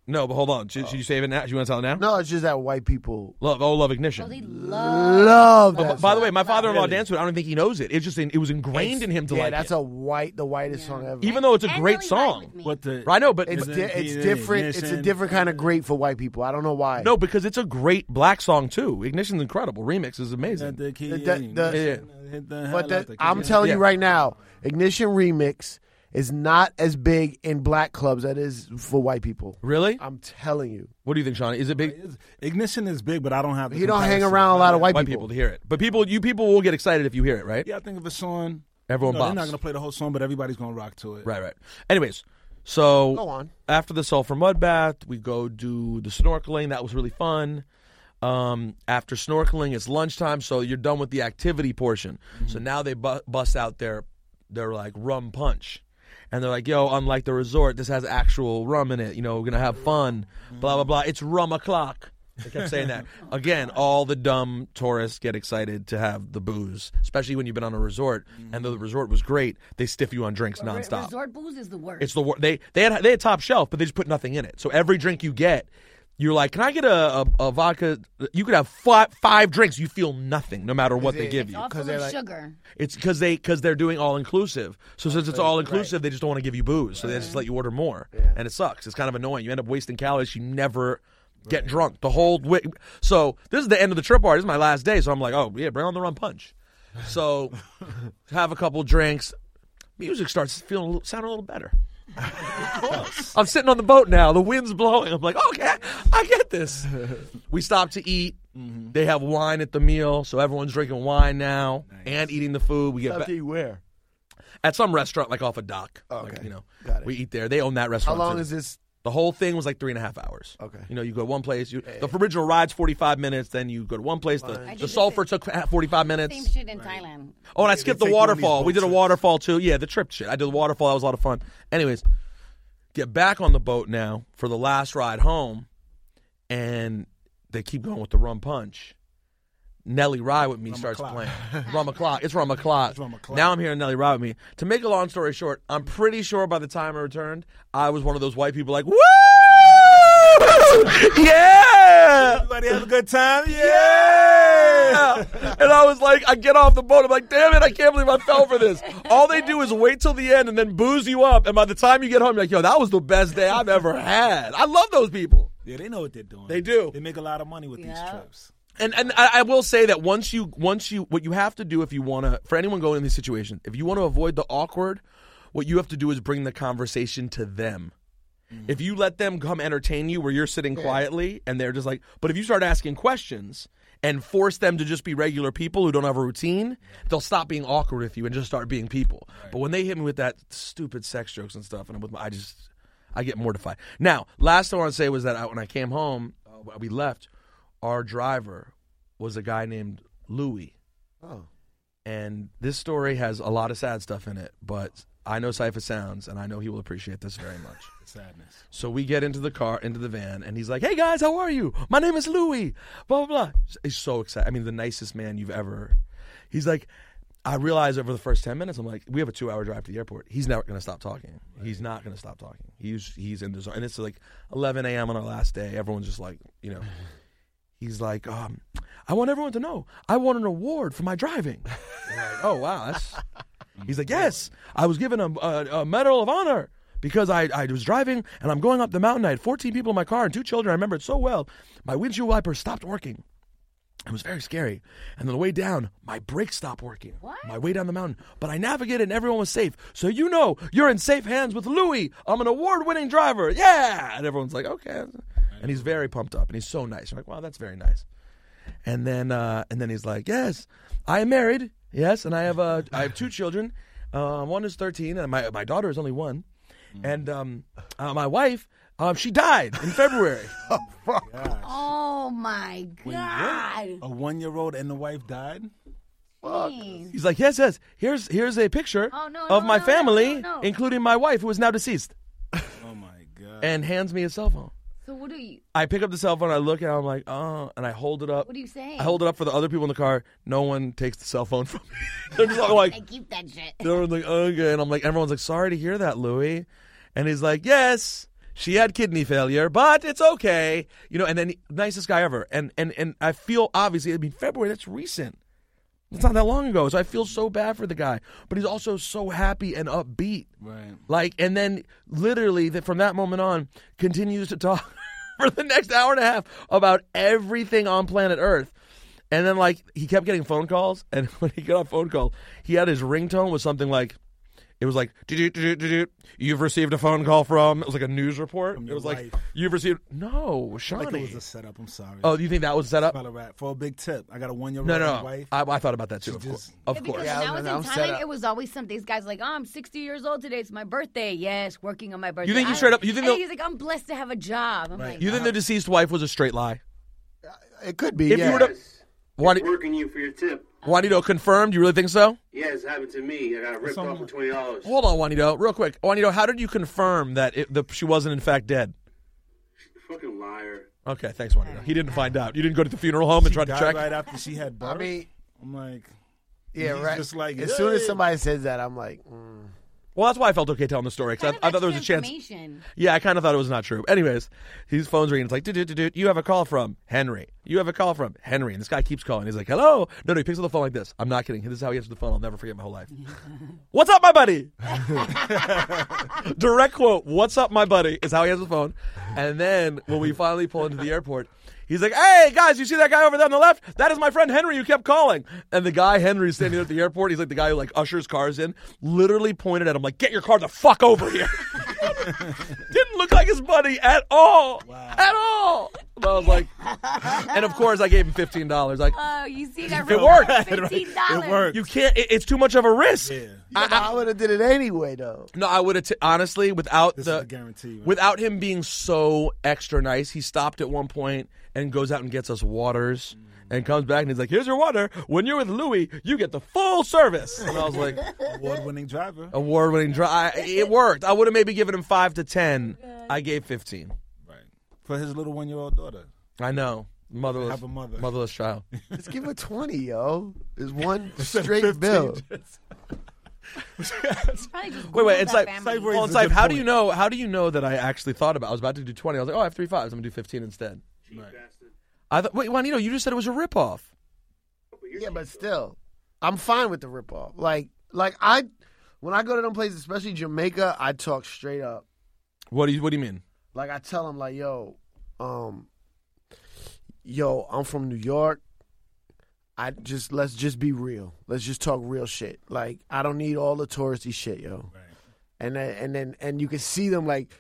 No, but hold on. Should, should you save it now? Do you want to tell it now? No, it's just that white people Love, oh, love Ignition. Oh, they love. love Oh, that. by the song. way, my father-in-law Really? danced to it. I don't think he knows it. It's just in, it was ingrained in him to yeah, like that's it. a white, the whitest Yeah. song ever. Even though it's a And great Nelly Ride song. with me. What the? I know, but it's Is di- it- it's is it different. It's a Ignition? different kind of great for white people. I don't know why. no, because it's a great black song too. Ignition's incredible. Remix is amazing. The key, The- the- Yeah. but that, I'm telling Yeah. you right now, Ignition Remix is not as big in black clubs as it is for white people. Really? I'm telling you. What do you think, Sean? Is it big? Ignition is big, but I don't have. The He don't hang comparison. around a lot of white, White people to hear it, but people, you people will get excited if you hear it, right? Yeah, I think if a song, Everyone you know, they're bops. not gonna play the whole song, but everybody's gonna rock to it. Right, right. Anyways, so Go on. after the Sulphur Mud Bath, we go do the snorkeling. That was really fun. Um, after snorkeling, it's lunchtime, so you're done with the activity portion. Mm-hmm. So now they bu- bust out their their like rum punch, and they're like, "Yo, unlike the resort, this has actual rum in it. You know, we're gonna have fun." Blah blah blah. It's rum o'clock. They kept saying that. Again, all the dumb tourists get excited to have the booze, especially when you've been on a resort and the resort was great. They stiff you on drinks Re- nonstop. Resort booze is the worst. It's the wor- they they had they had top shelf, but they just put nothing in it. So every drink you get, you're like, can I get a, a, a vodka? You could have five, five drinks. You feel nothing, no matter what they it- give it's you. all 'cause full they're of like- sugar. It's because they because they're doing all inclusive. So since it's all inclusive, they just don't want to give you booze. So they just let you order more, and it sucks. It's kind of annoying. You end up wasting calories. You never get drunk the whole way. So this is the end of the trip party. This is my last day. So I'm like, oh yeah, bring on the rum punch. So have a couple drinks. Music starts feeling a little, sounding a little better. I'm sitting on the boat now. The wind's blowing. I'm like, okay, I get this. We stop to eat. They have wine at the meal, so everyone's drinking wine now and eating the food. We get Stop ba- to eat where? at some restaurant like off a dock. Oh, Like, okay. you know, Got it. we eat there. They own that How restaurant. long too. is this? The whole thing was like three and a half hours. Okay. You know, you go one place. You, the original ride's forty-five minutes. Then you go to one place. I The, did the the sulfur same- took forty-five Same minutes. shit in Thailand. Oh, and I They skipped the take you on these waterfall. boat We did a trips. waterfall too. Yeah, the trip shit. I did the waterfall. That was a lot of fun. Anyways, get back on the boat now for the last ride home, and they keep going with the rum punch. Nelly Ride with Me Rum starts o'clock. playing. Rum o'clock. It's rum o'clock. It's rum o'clock. Now I'm hearing Nelly Ride with Me. To make a long story short, I'm pretty sure by the time I returned, I was one of those white people like, woo! Yeah! Everybody have a good time. Yeah! And I was like, I get off the boat. I'm like, damn it, I can't believe I fell for this. All they do is wait till the end and then booze you up. And by the time you get home, you're like, yo, that was the best day I've ever had. I love those people. Yeah, they know what they're doing. They do. They make a lot of money with these Yeah. trips. And and I, I will say that once you once you what you have to do if you want to, for anyone going in this situation, if you want to avoid the awkward, what you have to do is bring the conversation to them. If you let them come entertain you where you're sitting quietly and they're just like, but if you start asking questions and force them to just be regular people who don't have a routine, they'll stop being awkward with you and just start being people. But when they hit me with that stupid sex jokes and stuff, and I'm with my, I just, I get mortified. Now, last thing I want to say was that I, when I came home, uh, we left, our driver was a guy named Louis. Oh. And this story has a lot of sad stuff in it, but I know Cypher Sounds, and I know he will appreciate this very much. Sadness. So we get into the car, into the van, and he's like, hey, guys, how are you? My name is Louis, blah, blah, blah. He's so excited. I mean, the nicest man you've ever. He's like, I realized over the first ten minutes, I'm like, we have a two-hour drive to the airport. He's never going to stop talking. Right. He's not going to stop talking. He's he's in the zone. And it's like eleven a.m. on our last day. Everyone's just like, you know. He's like, um, I want everyone to know I won an award for my driving. Like, oh, wow. That's. He's like, yes, I was given a, a, a Medal of Honor because I, I was driving and I'm going up the mountain. I had fourteen people in my car and two children. I remember it so well. My windshield wiper stopped working. It was very scary. And on the way down, my brakes stopped working. What? My way down the mountain. But I navigated and everyone was safe. So you know you're in safe hands with Louis. I'm an award-winning driver. Yeah! And everyone's like, okay. And he's very pumped up. And he's so nice. I'm like, wow, that's very nice. And then uh, and then he's like, yes, I am married. Yes, and I have uh, I have two children. Uh, one is thirteen, and my my daughter is only one. And um, uh, my wife, um, she died in February. Oh my god! A one-year-old and the wife died. Jeez. He's like, yes, yes. Here's here's a picture Oh, no, of no, my no, family, no, no, no. including my wife, who is now deceased, Oh my god. and hands me a cell phone. So what do you? I pick up the cell phone, I look at it, I'm like, oh, and I hold it up. What do you say? I hold it up for the other people in the car. No one takes the cell phone from me. They're just all like, I keep that shit. everyone's like, okay. And I'm like, everyone's like, sorry to hear that, Louis. And he's like, yes, she had kidney failure, but it's okay. You know, and then nicest guy ever. And and and I feel obviously, I mean, February, that's recent. It's not that long ago, so I feel so bad for the guy. But he's also so happy and upbeat. Right. Like, and then literally that from that moment on, continues to talk for the next hour and a half about everything on planet Earth. And then, like, he kept getting phone calls, and when he got a phone call, he had his ringtone was something like, it was like, you've received a phone call from, it was like a news report. From It your was like, wife. you've received, no, Shawnee. Like it was a setup. I'm sorry. Oh, do you think that was set up? Smell a rat. For a big tip, I got a one year old No, no, no. wife. I, I thought about that too, She of course. just- Of Yeah, course. because Yeah, when I was I'm in set Thailand, up. it was always some these guys like, oh, I'm sixty years old today. It's my birthday. Yes, working on my birthday. You think you I- straight up- you think and they'll- he's like, I'm blessed to have a job. I'm Right. like, You think the deceased wife was a straight lie? It could be. If yeah. you were to, Yes. Juanito, Working you for your tip. Juanito confirmed, you really think so? Yes, it happened to me. I got ripped on- off for twenty dollars. Hold on, Juanito, real quick. Juanito, how did you confirm that it, the, she wasn't in fact dead? Fucking liar. Okay, thanks, Juanito. He didn't find out. You didn't go to the funeral home and She try to died check? right after she had birth. I mean, I'm like, yeah, he's right. just like, as soon as "Hey." somebody says that, I'm like, mm. Well, that's why I felt okay telling the story, because kind I, of I thought there was a extra chance. information. Yeah, I kind of thought it was not true. Anyways, his phone's ringing. It's like, dude, dude, dude, you have a call from Henry. You have a call from Henry. And this guy keeps calling. He's like, hello. No, no, he picks up the phone like this. I'm not kidding. This is how he answers the phone. I'll never forget my whole life. What's up, my buddy? Direct quote, what's up, my buddy, is how he answers the phone. And then when we finally pull into the airport, he's like, hey, guys, you see that guy over there on the left? That is my friend Henry who kept calling. And the guy, Henry's standing there at the airport. He's like the guy who like ushers cars in, literally pointed at him like, get your car the fuck over here. Didn't look like his buddy at all. At all. And I was like, and of course I gave him fifteen dollars. Like, Oh, you see that? It worked. Fifteen dollars. It worked. you can't, it- it's too much of a risk. Yeah. I, I would have did it anyway, though. No, I would have, t- honestly, without This the, is a guarantee. man. without him being so extra nice, he stopped at one point and goes out and gets us waters and comes back and he's like, here's your water. When you're with Louis, you get the full service. And I was like, Award-winning driver. award-winning drive. It worked. I would have maybe given him five to ten. I gave fifteen. Right. For his little one-year-old daughter. I know. Motherless, Have a mother. motherless child. Just give her twenty, yo. It's one Instead of straight fifteen, bill. just- Probably just Wait, wait. Googled It's that like, family. Cyber- well, it's It's a like, good how do point. you know? How do you know that I actually thought about? I was about to do twenty. I was like, oh, I have three fives. I'm gonna do fifteen instead. Cheap bastard. I thought. Wait, Juanito, you just said it was a ripoff. But you're Yeah, cheap, but though. still, I'm fine with the ripoff. Like, like I, when I go to them places, especially Jamaica, I talk straight up. What do you? What do you mean? Like, I tell them, like, yo, um, yo, I'm from New York. I just let's just be real. Let's just talk real shit. Like, I don't need all the touristy shit, yo. Right. And then and then and you can see them like,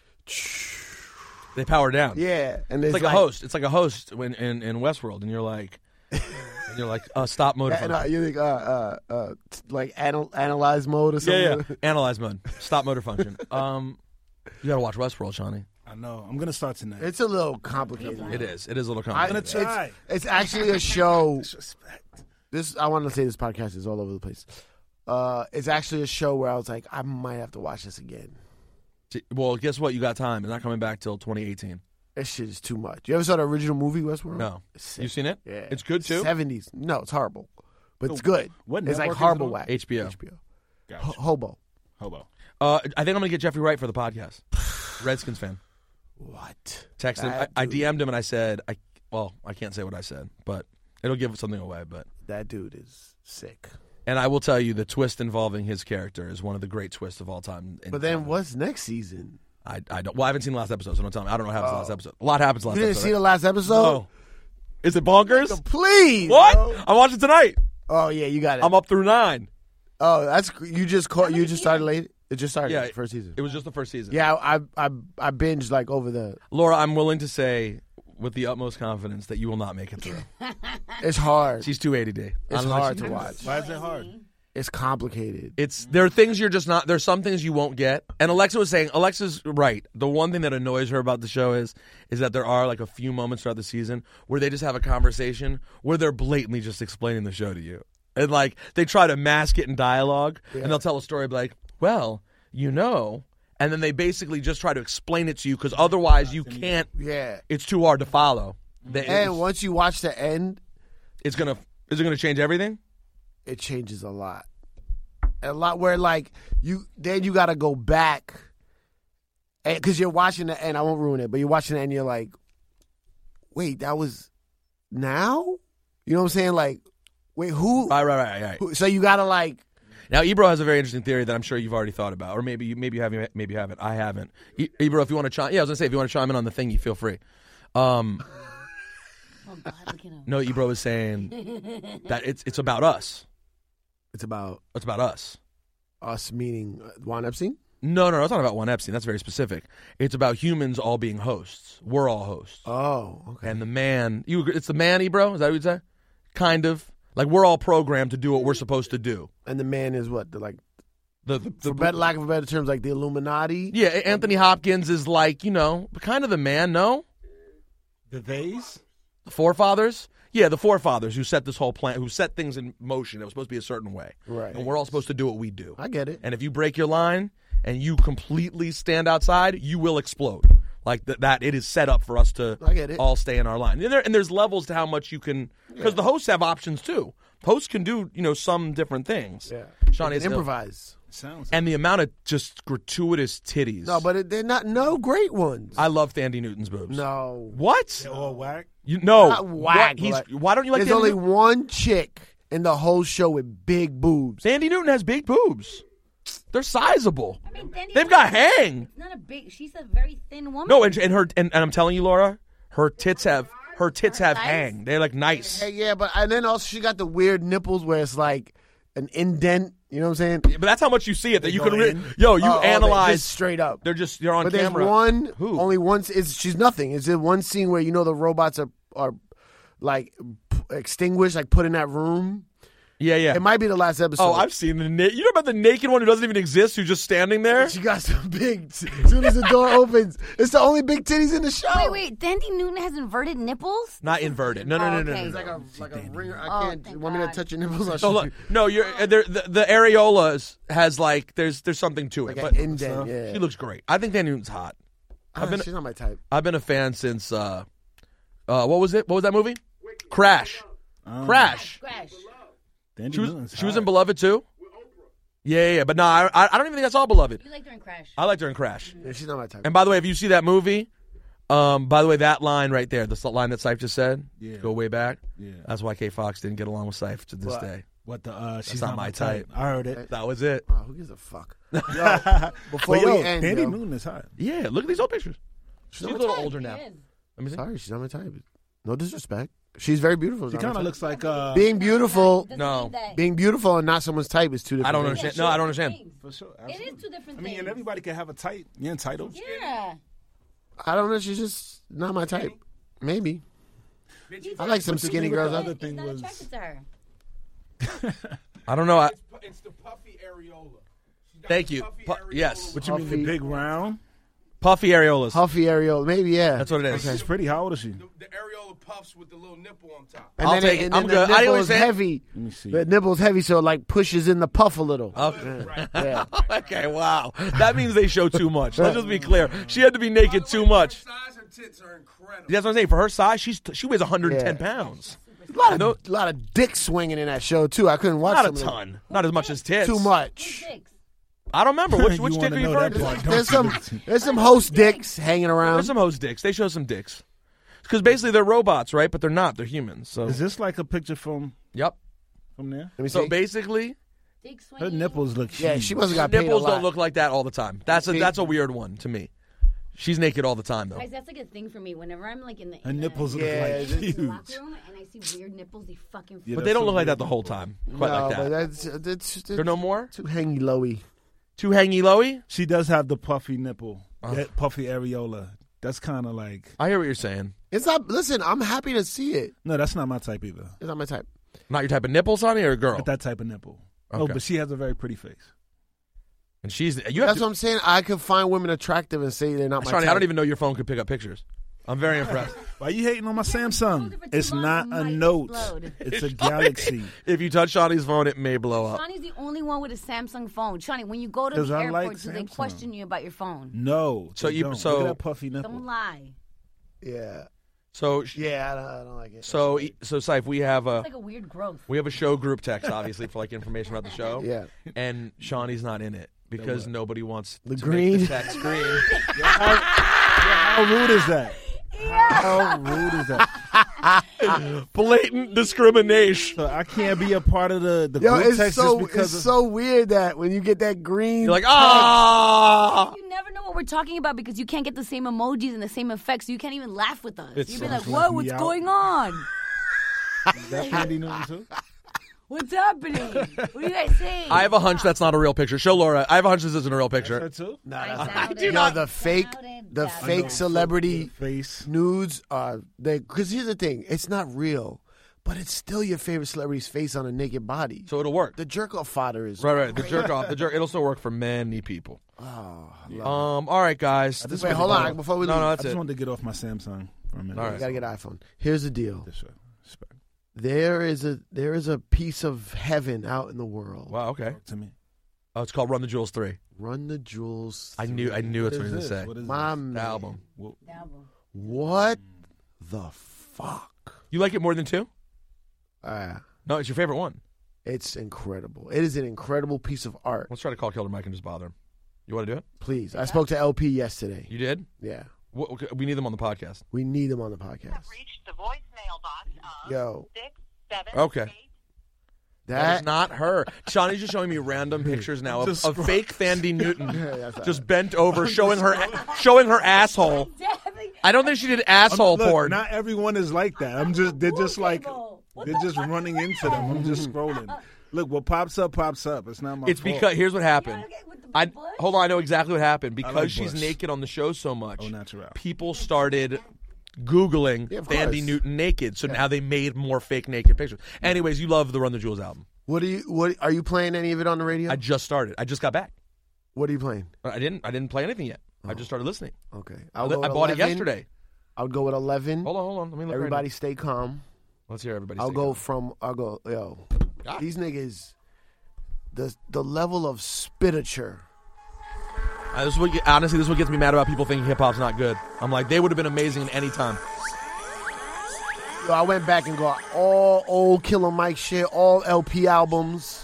They power down. yeah, and It's like, a host. It's like a host when in, in Westworld, and you're like, and you're like, uh, stop motor And, uh, function. you think uh uh uh t- like anal- analyze mode or something? Yeah, yeah. Analyze mode. Stop motor function. Um, you gotta watch Westworld, Shawnee. I know. I'm going to start tonight. It's a little complicated. It is. It is a little I, gonna complicated. try. It's, it's actually a show. Disrespect. This I want to say this podcast is all over the place. Uh, it's actually a show where I was like, I might have to watch this again. Well, guess what? You got time. It's not coming back till twenty eighteen. That shit is too much. You ever saw the original movie Westworld? No. It's sick. You seen it? Yeah, It's good too. Seventies. No, it's horrible, but it's good. What It's like network is it horrible on? whack. H B O. H B O. Gotcha. Ho- Hobo. Hobo. Uh, I think I'm gonna get Jeffrey Wright for the podcast. Redskins fan. What? Texted him. I, That I dude- D M'd him and I said, I well, I can't say what I said, but it'll give something away. But That dude is sick. and I will tell you, the twist involving his character is one of the great twists of all time. in But then television. what's next season? I, I don't. Well, I haven't seen the last episode, so don't tell me. I don't know how happens in the last Oh. episode. A lot happens in the last You didn't episode. see the last episode? No. Is it bonkers? Please. What? bro. I'm watching tonight. Oh yeah, you got it. I'm up through nine. Oh, that's you just caught. You many just started seasons? late. It just started. Yeah, first season. It was just the first season. Yeah, I I I binged like over the. Laura, I'm willing to say with the utmost confidence that you will not make it through. It's hard. She's two eighty D. It's Unless hard you- to watch. Why is it hard? It's complicated. It's there are things you're just not. There's some things you won't get. And Alexa was saying, Alexa's right. The one thing that annoys her about the show is, is that there are like a few moments throughout the season where they just have a conversation where they're blatantly just explaining the show to you, and like they try to mask it in dialogue, and they'll tell a story like, well, you know, and then they basically just try to explain it to you because otherwise you can't. Yeah. It's too hard to follow. They- And once you watch the end, it's gonna is it gonna change everything? it changes a lot. A lot where like you then you got to go back because you're watching the end. I won't ruin it, but you're watching it and you're like, wait, that was now? You know what I'm saying? Like, wait, who? Right, right, right, right. who so you gotta like. Now, Ebro has a very interesting theory that I'm sure you've already thought about, or maybe you maybe you haven't. Maybe you haven't. I haven't. E- Ebro, if you want to chime, yeah, I was gonna say if you want to chime in on the thing, you feel free. Um, Oh God, look at him. no, Ebro is saying that it's it's about us. It's about It's about us. us meaning uh, Juan Epstein. No, no, no. It's not about Juan Epstein. That's very specific. It's about humans all being hosts. We're all hosts, Oh, okay. and the man. You, agree- it's the man, Ebro. Is that what you'd say? Kind of. Like we're all programmed to do what we're supposed to do. And the man is what? The like, The, the, for the better, lack of a better terms, like the Illuminati. yeah, Anthony Hopkins is like you know kind of the man. No. The theys? The forefathers? Yeah, the forefathers who set this whole plan, who set things in motion. It was supposed to be a certain way. Right. And we're all supposed to do what we do. I get it. And if you break your line and you completely stand outside, you will explode. Like th- that, it is set up for us to I get it. all stay in our line. And, there, and there's levels to how much you can, because the hosts have options too. Hosts can do, you know, some different things. Yeah. Shawnee They can is- improvise. Sounds And the amount of just gratuitous titties. No, but it, they're not no great ones. I love Thandie Newton's boobs. no. What? they're all whack. You no. Not whack, What? He's, like- why don't you like There's Thandie only Newton? one chick in the whole show with big boobs. Sandy Newton has big boobs. They're sizable. I mean, Danny They've got hang. It's not a big. She's a very thin woman. No, and, and her and, and I'm telling you, Laura, her tits have her tits have Nice? hang. They're like nice. Hey, yeah, but and then also she got the weird nipples where it's like an indent. You know what I'm saying? But that's how much you see it that you go can re- in? yo you Oh, oh, they analyze. just straight up. They're just you're on But camera. there's one, Who? only once. It's she's nothing. It's in one scene where you know the robots are are like p- extinguished, like put in that room. Yeah, yeah. It might be the last episode. Oh, I've seen the na- you know about the naked one who doesn't even exist, who's just standing there. She got some big. As soon as the door opens, it's the only big titties in the show. Wait, wait. Dandy Newton has inverted nipples. Not inverted. No, no, Oh, no, no, okay. no. It's like a like a ringer. I Oh, can't. thank Want me to God. touch your nipples? I'll No, shoot look, you. no, you're uh, there- the, the areolas has like there's there's something to it, Like but an indent. Yeah. she looks great. I think Thandie Newton's hot. Ah, I've been she's not my type. I've been a fan since uh, uh, what was it? What was that movie? Crash. Um, Crash. Crash. Dandy She was Newton's she was hot. in Beloved too. Yeah, yeah, yeah. But no, I I don't even think that's all Beloved. You liked her in Crash. I liked her in Crash. Yeah, she's not my type. And by the way, if you see that movie, um, by the way, that line right there, the line that Syph just said, Yeah. go way back. Yeah. That's why Kay Fox didn't get along with Syph to this What? day. What the? Uh, she's not my type. I heard it. That was it. Oh, who gives a fuck? Yo, before But yo, we end, Dandy yo, Newton is hot. Yeah, look at these old pictures. She's a not my little type. older now. She is. Let me see. sorry, she's not my type. No disrespect. She's very beautiful. She She's not kind my of type. looks like uh, being beautiful. Doesn't No. mean that- Being beautiful and not someone's type is two different. I don't things. understand. Yeah, No, I two don't different understand. things. for sure. It is absolutely. two different I mean, things. and everybody can have a type. You're entitled. Yeah. I don't know. She's just not my type. Maybe. I like some But the skinny thing with girls. the I- other He's thing not was attracted to her. I don't know. I, It's the puffy areola. She's got Thank the you. puffy Pu- areola. yes. what you mean, Huffy. the big round. puffy areolas. Huffy areola. Maybe yeah. That's what it is. She's pretty. How old is she? The, the areola puffs with the little nipple on top. And I'll then, take it, it. and I'm then the good. I nipple is understand. heavy. Let me see. The nipple's heavy, so it like pushes in the puff a little. Okay. Yeah. Okay, wow. That means they show too much. Let's just be clear. She had to be naked too much. Her size and tits are incredible. That's what I'm saying. For her size, she's she weighs one hundred ten Yeah. pounds. A lot of No- a lot of dick swinging in that show too. I couldn't watch Not a some of it. ton. Not as much as tits. Too much. Six. I don't remember. Which, You which dick wanna are you know referring that to? part, don't There's you? some there's some host dicks hanging around. There's some host dicks. They show some dicks. Because basically they're robots, right? But they're not. They're humans. So, Is this like a picture from yep. from there? Let me So see. basically, Dick Her swinging. nipples look huge. Yeah, she must have got paid a nipples lot. don't look like that all the time. That's a See? that's a weird one to me. She's naked all the time though. Guys, that's like a thing for me. Whenever I'm like in the Her in nipples the, look Yeah, like it's- in the huge. locker room and I see weird nipples, they fucking. Yeah, But that's they don't so look like that weird. the whole time. Quite no, like but that. that's that's, that's There no more? too hangy lowy. Too hangy lowy? She does have the puffy nipple, Oh. that puffy areola. That's kind of like I hear what you're saying. It's not. Listen, I'm happy to see it. no, that's not my type either. It's not my type. Not your type of nipples, honey, or a girl? But that type of nipple. Oh, Okay. but she has a very pretty face. And she's you have That's to, what I'm saying. I could find women attractive and say they're not my Shawnee, type. I don't even know your phone could pick up pictures. I'm very impressed. Why you hating on my Samsung? Hold it for too It's long, not it a might Note. explode. It's a Galaxy. If you touch Shawnee's phone, it may blow up. Shawnee's the only one with a Samsung phone. Shawnee, when you go to 'Cause the I airport, like do they Samsung. question you about your phone? No. So they you- don't. so- Look at that puffy nipple. Don't lie. Yeah. So Yeah, I don't, I don't like it. so so Syph, we have a It's like a weird growth. we have a show group text obviously for like information about the show. Yeah. And Shawnee's not in it. Because nobody wants The to green? make the text green. How, how rude is that? How rude is that? Blatant discrimination. So I can't be a part of the the Yo, group it's text so just because it's of, so weird that when you get that green, You're like, ah. You never know what we're talking about because you can't get the same emojis and the same effects, so you can't even laugh with us. It's You'd be so like, fucking "Whoa, what's out. going on? that Candy Newton too. What's happening? What do you guys say?" I have a hunch that's not a real picture. Show Laura. I have a hunch this isn't a real picture. That too. nah, I nah. doubt do it. not- Yo, the fake, Doubt it, the doubt it. fake celebrity Face. nudes are they? Because here's the thing, it's not real, but it's still your favorite celebrity's face on a naked body. So it'll work. The jerk off fodder is Right, right. The jerk off. The jerk. It'll still work for many people. Oh, Um. All right, guys. This Wait, was hold fun. on before we No, leave. no, I that's just it. wanted to get off my Samsung for a minute. All You right. gotta get an iPhone. Here's the deal. This way. Respect. There is a there is a piece of heaven out in the world. Wow. Okay. Talk to me. Oh, it's called Run the Jewels three. Run the Jewels. I knew. I knew What it's what is he was this? gonna say. What is My this? man. The album. Well, What the fuck? You like it more than two? Uh, No, it's your favorite one. it's incredible. It is an incredible piece of art. Let's try to call Killer Mike and just bother him. You want to do it? Please, I spoke to L P yesterday. You did? Yeah, What, okay, we need them on the podcast. we need him on the podcast. reached the voicemail box of Yo, six seven Okay. eight. That that is not her. Shawnee's just showing me random pictures now of, Just of fake Thandi Newton, that's all just bent over, showing her, showing her asshole. I don't think she did asshole Look, porn. not everyone is like that. I'm just they're just like they're just running into them. I'm just scrolling. Look, what pops up pops up. It's not my It's fault. because here's what happened. I hold on. I know exactly what happened because like she's Bush. naked on the show so much. Oh, natural. People started Googling Yeah, of Thandi course. Newton naked, so now they made more fake naked pictures. Anyways, you love the Run the Jewels album. what are you? What are you playing? Any of it on the radio? I just started. I just got back. what are you playing? I didn't. I didn't play anything yet. I just started listening. Okay, I, I'll go I with bought it eleven. yesterday. I would go with eleven. Hold on, hold on. Let me look. Everybody, Right stay calm. now. Let's hear everybody. I'll say go it. from. I'll go. Yo, Ah. these niggas. The the level of spitature. Uh, this is what, honestly, this is what gets me mad about people thinking hip hop's not good. I'm like, they would have been amazing at any time. Yo, I went back and got all old Killer Mike shit, all L P albums.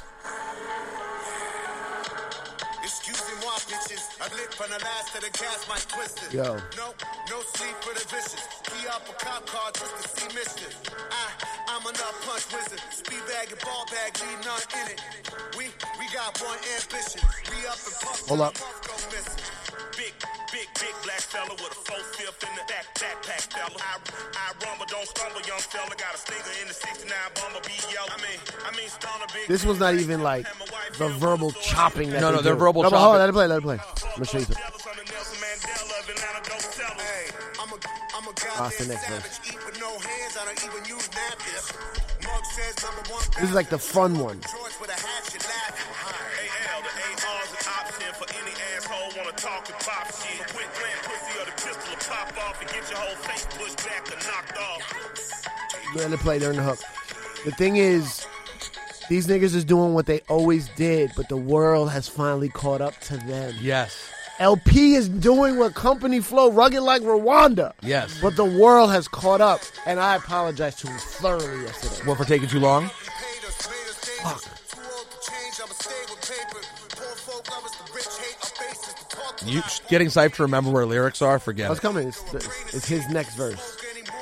Excusez-moi, bitches. I lit from the last of the gas, my twisted. Yo. No, no sleep for the vicious. Key up a cop car just to see mischief. I, I'm a nut punch wizard. Speed bag and ball bag, leave none in it. We, we got one ambition. We up and puff. Hold up. Go missing. Big, big, big black fella with a four-fifth in the back, backpack fella. I, I rumble, don't stumble, young fella. Got a stinger in the sixty-nine Bumblebee yellow. I mean, I mean, stoner big. This was not even like the verbal chopping. That No, they no, they're do. verbal no, but Hold on, chopping. let it play, let it play. I'm gonna show you something. Hey, I'm a, I'm a Ah, it's the goddamn next verse. savage. Eat with no hands, I don't even use napkins. Mug says number one. This is like the fun one. George with a hatchet laughing. A L, the A R's an option for any asshole wanna talk and pop shit. Quit playing pussy or the pistol will pop off and get your whole face pushed back or knocked off. Let it play during the hook. The thing is, these niggas is doing what they always did, but the world has finally caught up to them. Yes. L P is doing what Company Flow, rugged like Rwanda. Yes. But the world has caught up, and I apologize to him thoroughly yesterday. What for taking too long? Fuck. You getting psyched to remember where lyrics are? Forget What's it. coming? It's, it's his next verse.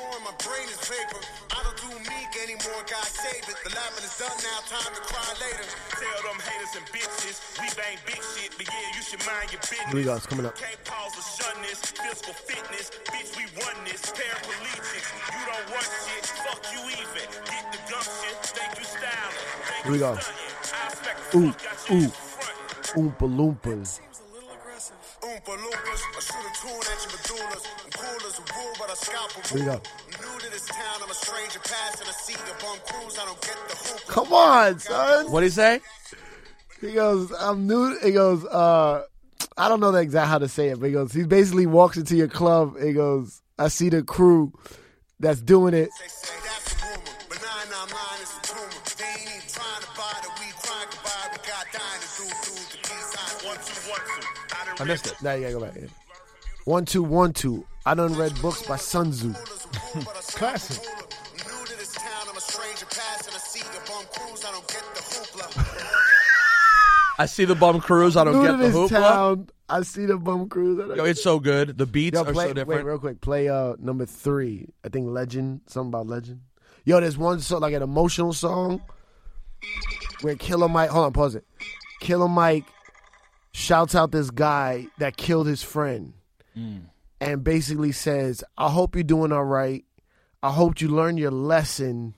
Tell them haters and bitches, we bang big shit, but yeah, you should mind your business. Here we go, it's coming up. Can't pause or shun this, physical fitness, bitch, we run this. Paraplegics, you don't run shit, fuck you even. Get the gumption, think you styling. Think Here we you go. stunting. I expect the Ooh, fuck out you ooh. front. Oompa Loompas. Oompa Loompas, I shoot a tune at your medullas. I'm cool as a rule, but I scalp a Here we go. I'm new to this town, I'm a stranger passing. I see a bum cruise, I don't get the hoop. Come on, son. What did he say? He goes, I'm new. He goes, uh, I don't know the exact how to say it, but he goes, he basically walks into your club. He goes, I see the crew that's doing it. They say that's a rumor, but nine nine nine is a tumor. They ain't even trying to buy that we crying goodbye. We got dying to do through the peace sign. One, two, one, two. I done I missed it. Now you gotta go back. Yeah. One, two, one, two. I done read books by Sun Tzu. Classic. I'm new to this town, I'm a stranger passing. I see a bum cruise, I don't get the hoopla. I see the bum cruise. I don't New get to the this hoopla. town. I see the bum cruise. I don't- Yo, it's so good. The beats Yo, are play, so different. Wait, real quick. Play uh number three. I think Legend. Something about Legend. Yo, there's one song, like an emotional song where Killer Mike. Hold on, pause it. Killer Mike shouts out this guy that killed his friend, Mm. and basically says, "I hope you're doing all right. I hope you learn your lesson.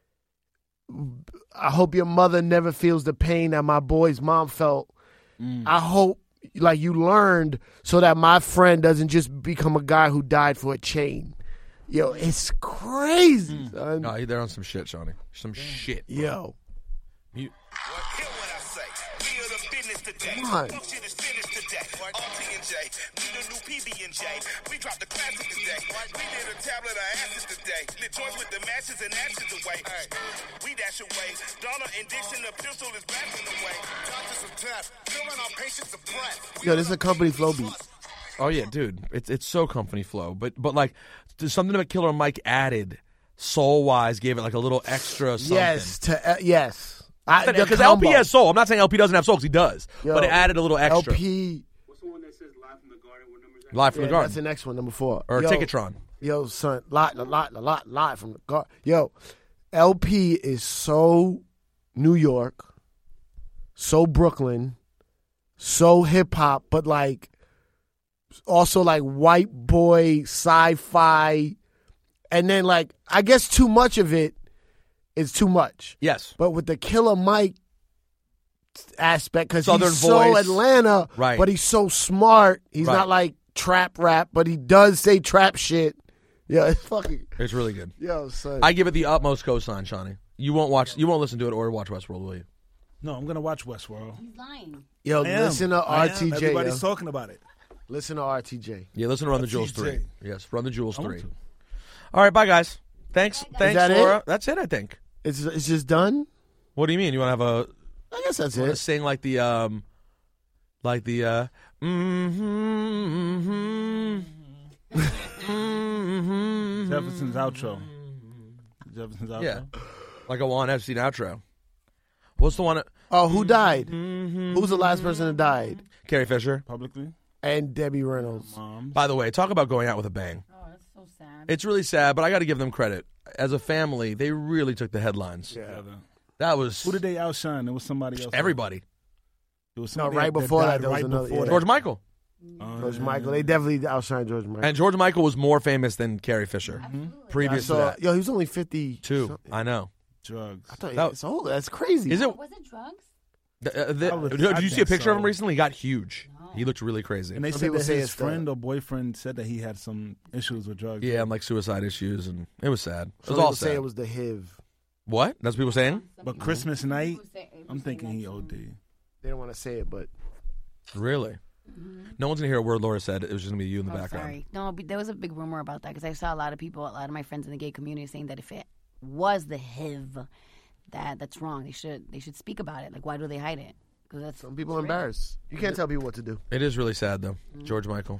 I hope your mother never feels the pain that my boy's mom felt. Mm. I hope like you learned so that my friend doesn't just become a guy who died for a chain." Yo, it's crazy, son. No, they're on some shit, Shawnee. Some shit. Yo. You, Hear what I say. We are the business today. Come on. Fuck shit is finished today. R T and J. We the new P B and J. We dropped the classic today. We did a tablet of ashes today. Lit joints with the matches and ashes away. We dash away. Donna and Dixon, the pistol is blasting away. Doctors of death, filling our patients of breath. Yo, this is a company flow beat. oh yeah, dude. It's it's so company flow. But but like there's something that Killer Mike added soul wise, gave it like a little extra something. Yes, to uh, yes. Because L P has soul. I'm not saying L P doesn't have soul because he does. Yo, but it added a little extra. L P. What's the one that says live from the garden? What number is that? Live from Yeah, the garden. that's the next one, number four. Or Yo, Ticketron. Yo, son, lot, a lot, a lot, lot from the garden. Yo, L P is so New York, so Brooklyn, so hip hop, but like also like white boy sci-fi, and then like I guess too much of it is too much. Yes. But with the Killer Mike aspect, because Southern he's so voice. Atlanta, Right. but he's so smart. He's Right. not like trap rap, but he does say trap shit. Yeah, it's fucking. It's really good. Yo, son. I give it the utmost cosign, Shawnee. You won't watch. You won't listen to it or watch Westworld, will you? No, I'm gonna watch Westworld. He's lying. Yo, I am. listen to I R am. T J. Everybody's yo. talking about it. Listen to R T J. Yeah, listen to Run the Jewels T J. three. Yes, Run the Jewels I want three. to. All right, bye guys. Thanks, thanks, that it? Laura. That's it, I think. It's it's just done. What do you mean? You want to have a? I guess that's Want to it. sing like the um, like the uh, mm-hmm, mm-hmm, mm-hmm. Jefferson's outro. Jefferson's outro. Yeah, like a Juan Epstein outro. What's the one? That, Oh, who died? mm-hmm. Who's the last person that died? Carrie Fisher. Publicly. And Debbie Reynolds. Mom. By the way, talk about going out with a bang. Oh, that's so sad. It's really sad, but I got to give them credit. As a family, they really took the headlines. Yeah. That was Who did they outshine? It was somebody else. everybody. It was No, somebody right before died that, there was right another- before yeah. that. George Michael. Oh, George yeah. Michael. They definitely outshined George Michael. And George Michael was more famous than Carrie Fisher. I Previous to saw, that. yo, he was only fifty. Two. something. I know. Drugs. I thought That- it's old. That's crazy. Is it? Was it drugs? th- uh, th- I would- did I you see a think picture of him so. recently? He got huge. He looked really crazy. And they Some said people that say his it's the- friend or boyfriend said that he had some issues with drugs. Yeah, and like suicide issues, and it was sad. It Some was all people say sad. it was the H I V. What? That's what people saying? But Christmas night, Who say- who I'm say thinking that he too? O D. They don't want to say it, but Really? No one's gonna hear a word Laura said. It was just gonna be you in the Oh, background. sorry. No, but there was a big rumor about that because I saw a lot of people, a lot of my friends in the gay community saying that if it was the H I V, that that's wrong. They should they should speak about it. Like, why do they hide it? Because that's some people are embarrassed. You can't tell people what to do. It is really sad though. George Michael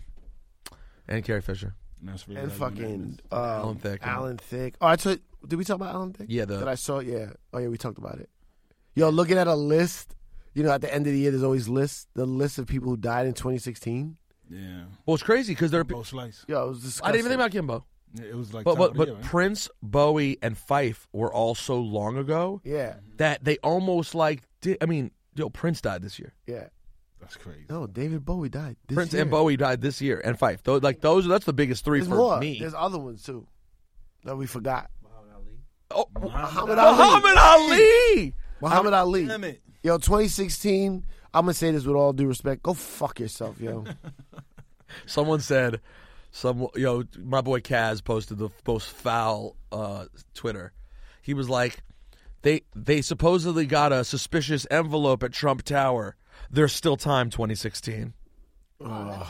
and Carrie Fisher. And, that's really And like fucking unanimous. uh, Alan Thicke. Alan Thicke. Oh, I told. Did we talk about Alan Thicke? Yeah, the- that I saw. Yeah. Oh yeah, we talked about it. Yo, looking at a list. You know, at the end of the year, there's always lists. The list of people who died in twenty sixteen. Yeah. Well, it's crazy because they're. Bo Slice. Yo, it was disgusting. I didn't even think about Kimbo. Yeah, it was like. But top but of the but year, right? Prince, Bowie, and Fife were all so long ago Yeah, that they almost like. Did, I mean, yo, Prince died this year. yeah. That's crazy. No, David Bowie died. This Prince year. and Bowie died this year, and Fife. Those, like those, that's the biggest three There's for more. me. There's other ones too that we forgot. Oh, Muhammad Ali. Muhammad Ali. Muhammad Ali. Damn it. Yo, twenty sixteen. I'm gonna say this with all due respect. Go fuck yourself, yo. Someone said, "Some yo, my boy Kaz posted the most foul uh, Twitter. He was like, they they supposedly got a suspicious envelope at Trump Tower. There's still time. twenty sixteen. Wow.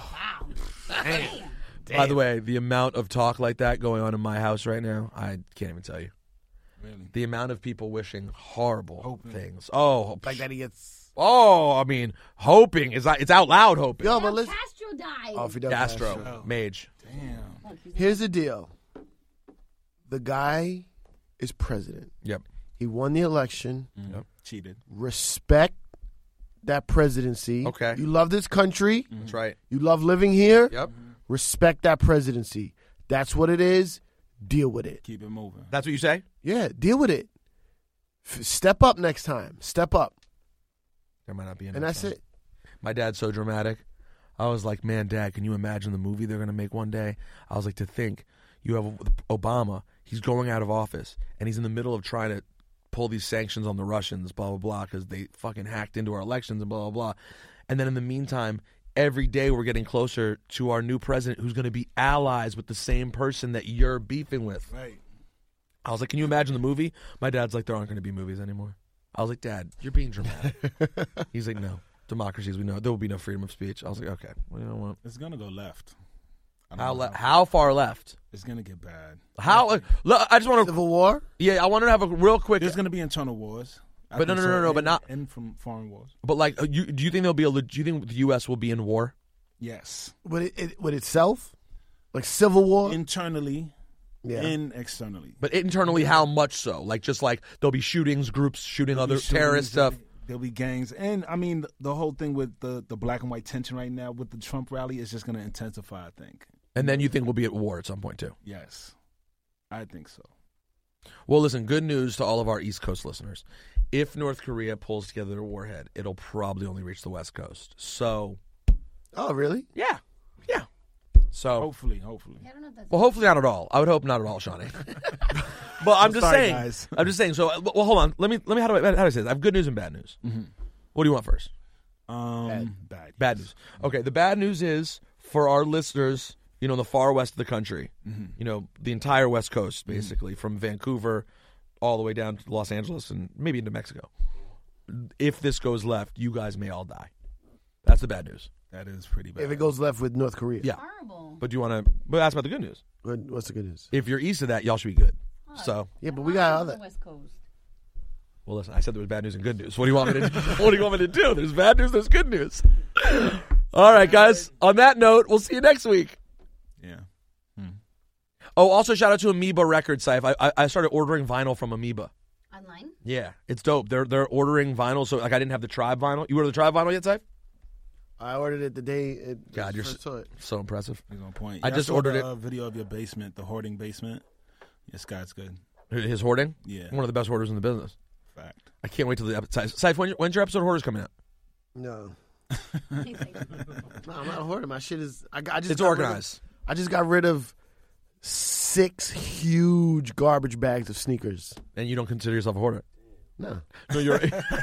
By the way, the amount of talk like that going on in my house right now, I can't even tell you. Really? The amount of people wishing horrible Hoping. things. Oh, Like that he gets. oh, I mean, hoping is it's out loud hoping. Yo, but Fidel listen. Castro died. Oh, Fidel Castro, Castro. Mage. Damn. Here's the deal. The guy is president. Yep. He won the election. Yep. Cheated. Respect that presidency. Okay. You love this country. That's right. You love living here. Yep. Respect that presidency. That's what it is. Deal with it. Keep it moving. That's what you say? Yeah, deal with it. F- step up next time. Step up. There might not be enough And that's time. it. My dad's so dramatic. I was like, man, Dad, can you imagine the movie they're going to make one day? I was like, to think you have Obama, he's going out of office, and he's in the middle of trying to pull these sanctions on the Russians, blah, blah, blah, because they fucking hacked into our elections and blah, blah, blah. And then in the meantime, every day we're getting closer to our new president who's going to be allies with the same person that you're beefing with. Right. I was like, can you imagine the movie? My dad's like, there aren't going to be movies anymore. I was like, Dad, you're being dramatic. He's like, no. Democracies, we know there will be no freedom of speech. I was like, okay, what do you want? It's gonna go left. I don't How know le- how far left? It's gonna get bad. How? Uh, look, I just want to Civil war? Yeah, I wanted to have a real quick. There's gonna be internal wars. I But no, think no, no, so, no, but and- not- and from foreign wars. But like, uh, you, do you think there'll be a? le- Do you think the U S will be in war? Yes, With it, it with itself? Like civil war? internally yeah. and externally. But internally, how much so? Like, just like there'll be shootings, groups shooting There'll be other shootings, terrorist there'll stuff. be- There'll be gangs, and I mean the, the whole thing with the the black and white tension right now with the Trump rally is just going to intensify. I think. And then you think we'll be at war at some point too. Yes, I think so. Well, listen, good news to all of our East Coast listeners. If North Korea pulls together their warhead, it'll probably only reach the West Coast. So, Oh, really? yeah, yeah. So, Hopefully, hopefully. I don't know if that's well, hopefully not at all. I would hope not at all, Shawnee. But I'm just Sorry, saying. guys. I'm just saying. So, uh, well, hold on. Let me. Let me. How do I? How do I say this? I have good news and bad news. Mm-hmm. What do you want first? Um, bad. Bad news. Okay. The bad news is for our listeners, you know, in the far west of the country, Mm-hmm. you know, the entire West Coast, basically, from Vancouver all the way down to Los Angeles and maybe into Mexico. If this goes left, you guys may all die. That's the bad news. That is pretty bad. If it goes left with North Korea. Yeah. horrible. But do you want to? But ask about the good news. Good. What's the good news? If you're east of that, y'all should be good. So, Yeah, but we got On the other. West Coast. well, listen. I said there was bad news and good news. What do you want me to? What do you want me to do? There's bad news. There's good news. All right, guys. On that note, we'll see you next week. Yeah. Oh, also shout out to Amoeba Records, Saif. I, I I started ordering vinyl from Amoeba. Online? Yeah, it's dope. They're they're ordering vinyl. So like I didn't have the Tribe vinyl. You ordered the Tribe vinyl yet, Saif? I ordered it the day it God, you're first saw it. So impressive. He's on point. I Yeah, just saw ordered the, it. Uh, video of your basement, the hoarding basement. This guy's good. His hoarding. Yeah. One of the best hoarders in the business. Fact. I can't wait till the episode. Saif, when, when's your episode of Hoarders coming out? No. No, I'm not hoarding. My shit is. I, got- I just It's got rid of- organized. I just got rid of six huge garbage bags of sneakers. And you don't consider yourself a hoarder? No, No, you're.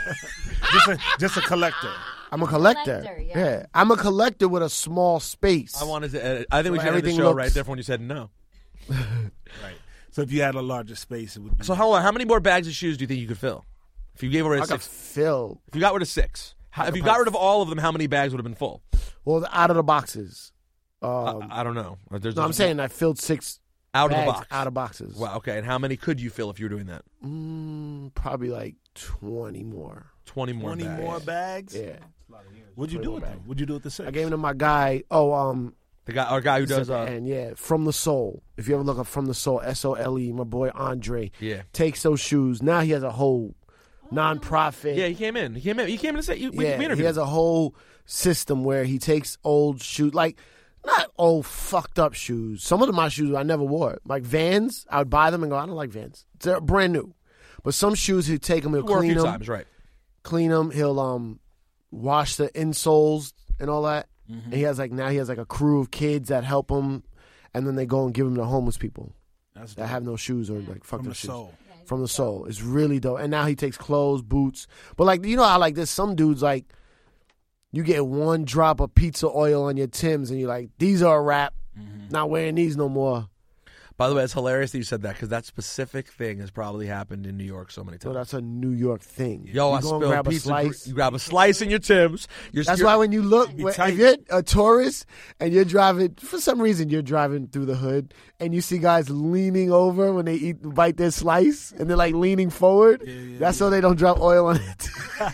Just a, just a collector. I'm a collector. Collector, yeah. I'm a collector with a small space. I wanted to edit. I think we So should end the everything show looks- right there for when you said no. Right. So if you had a larger space, it would be. So how how many more bags of shoes do you think you could fill? If you gave away I six, got filled. if you got rid of six, how, if you got rid of all of them, how many bags would have been full? Well, out of the boxes. Um, I, I don't know. There's no, I'm saying I filled six out of the bags box. out of boxes. Wow. Okay. And how many could you fill if you were doing that? Mm, probably like twenty more. Twenty more. twenty bags. more bags. Yeah. What'd you do with twenty more them? What'd you do with the six? I gave them to my guy. Oh, um, The guy, our guy who does. Uh, and yeah, From the Soul. If you ever look up From the Soul, S O L E, my boy Andre yeah. takes those shoes. Now he has a whole non-profit. Yeah. He came in. He came in. He came in to say. You, we, yeah, we he interviewed has him. a whole system where he takes old shoes, like not old fucked up shoes. Some of my shoes I never wore, like Vans. I would buy them and go, I don't like Vans. They're brand new. But some shoes he'd take them, he'll Wore a clean few them, times, right? clean them. He'll um wash the insoles and all that. Mm-hmm. And he has like now he has like a crew of kids that help him, and then they go and give them to homeless people That's that dope. have no shoes or like fucked From up the shoes. soul. From the soul. It's really dope. And now he takes clothes, boots. But like you know how like there's some dudes like you get one drop of pizza oil on your Timbs and you're like, these are a wrap. Mm-hmm. Not wearing these no more. By the way, it's hilarious that you said that because that specific thing has probably happened in New York so many So times. that's a New York thing. Yo, you I go and spilled grab a pizza. slice. You grab a slice in your Timbs. You're, That's you're, why when you look, Be when- tight. if you're a tourist and you're driving, for some reason you're driving through the hood and you see guys leaning over when they eat, bite their slice and they're like leaning forward. yeah, That's so they don't drop oil on it.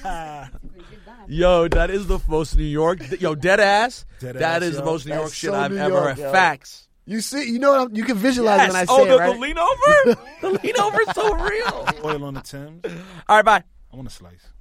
Yo, that is the most New York. Yo, dead ass. Dead that ass, is the yo. most New York That's shit so I've New ever York, heard. yo. Facts. You see, you know what I'm, you can visualize Yes. when I say oh, the, it, right? the lean over. The lean over is so real. Oil on the Timbs. All right, bye. I want a slice.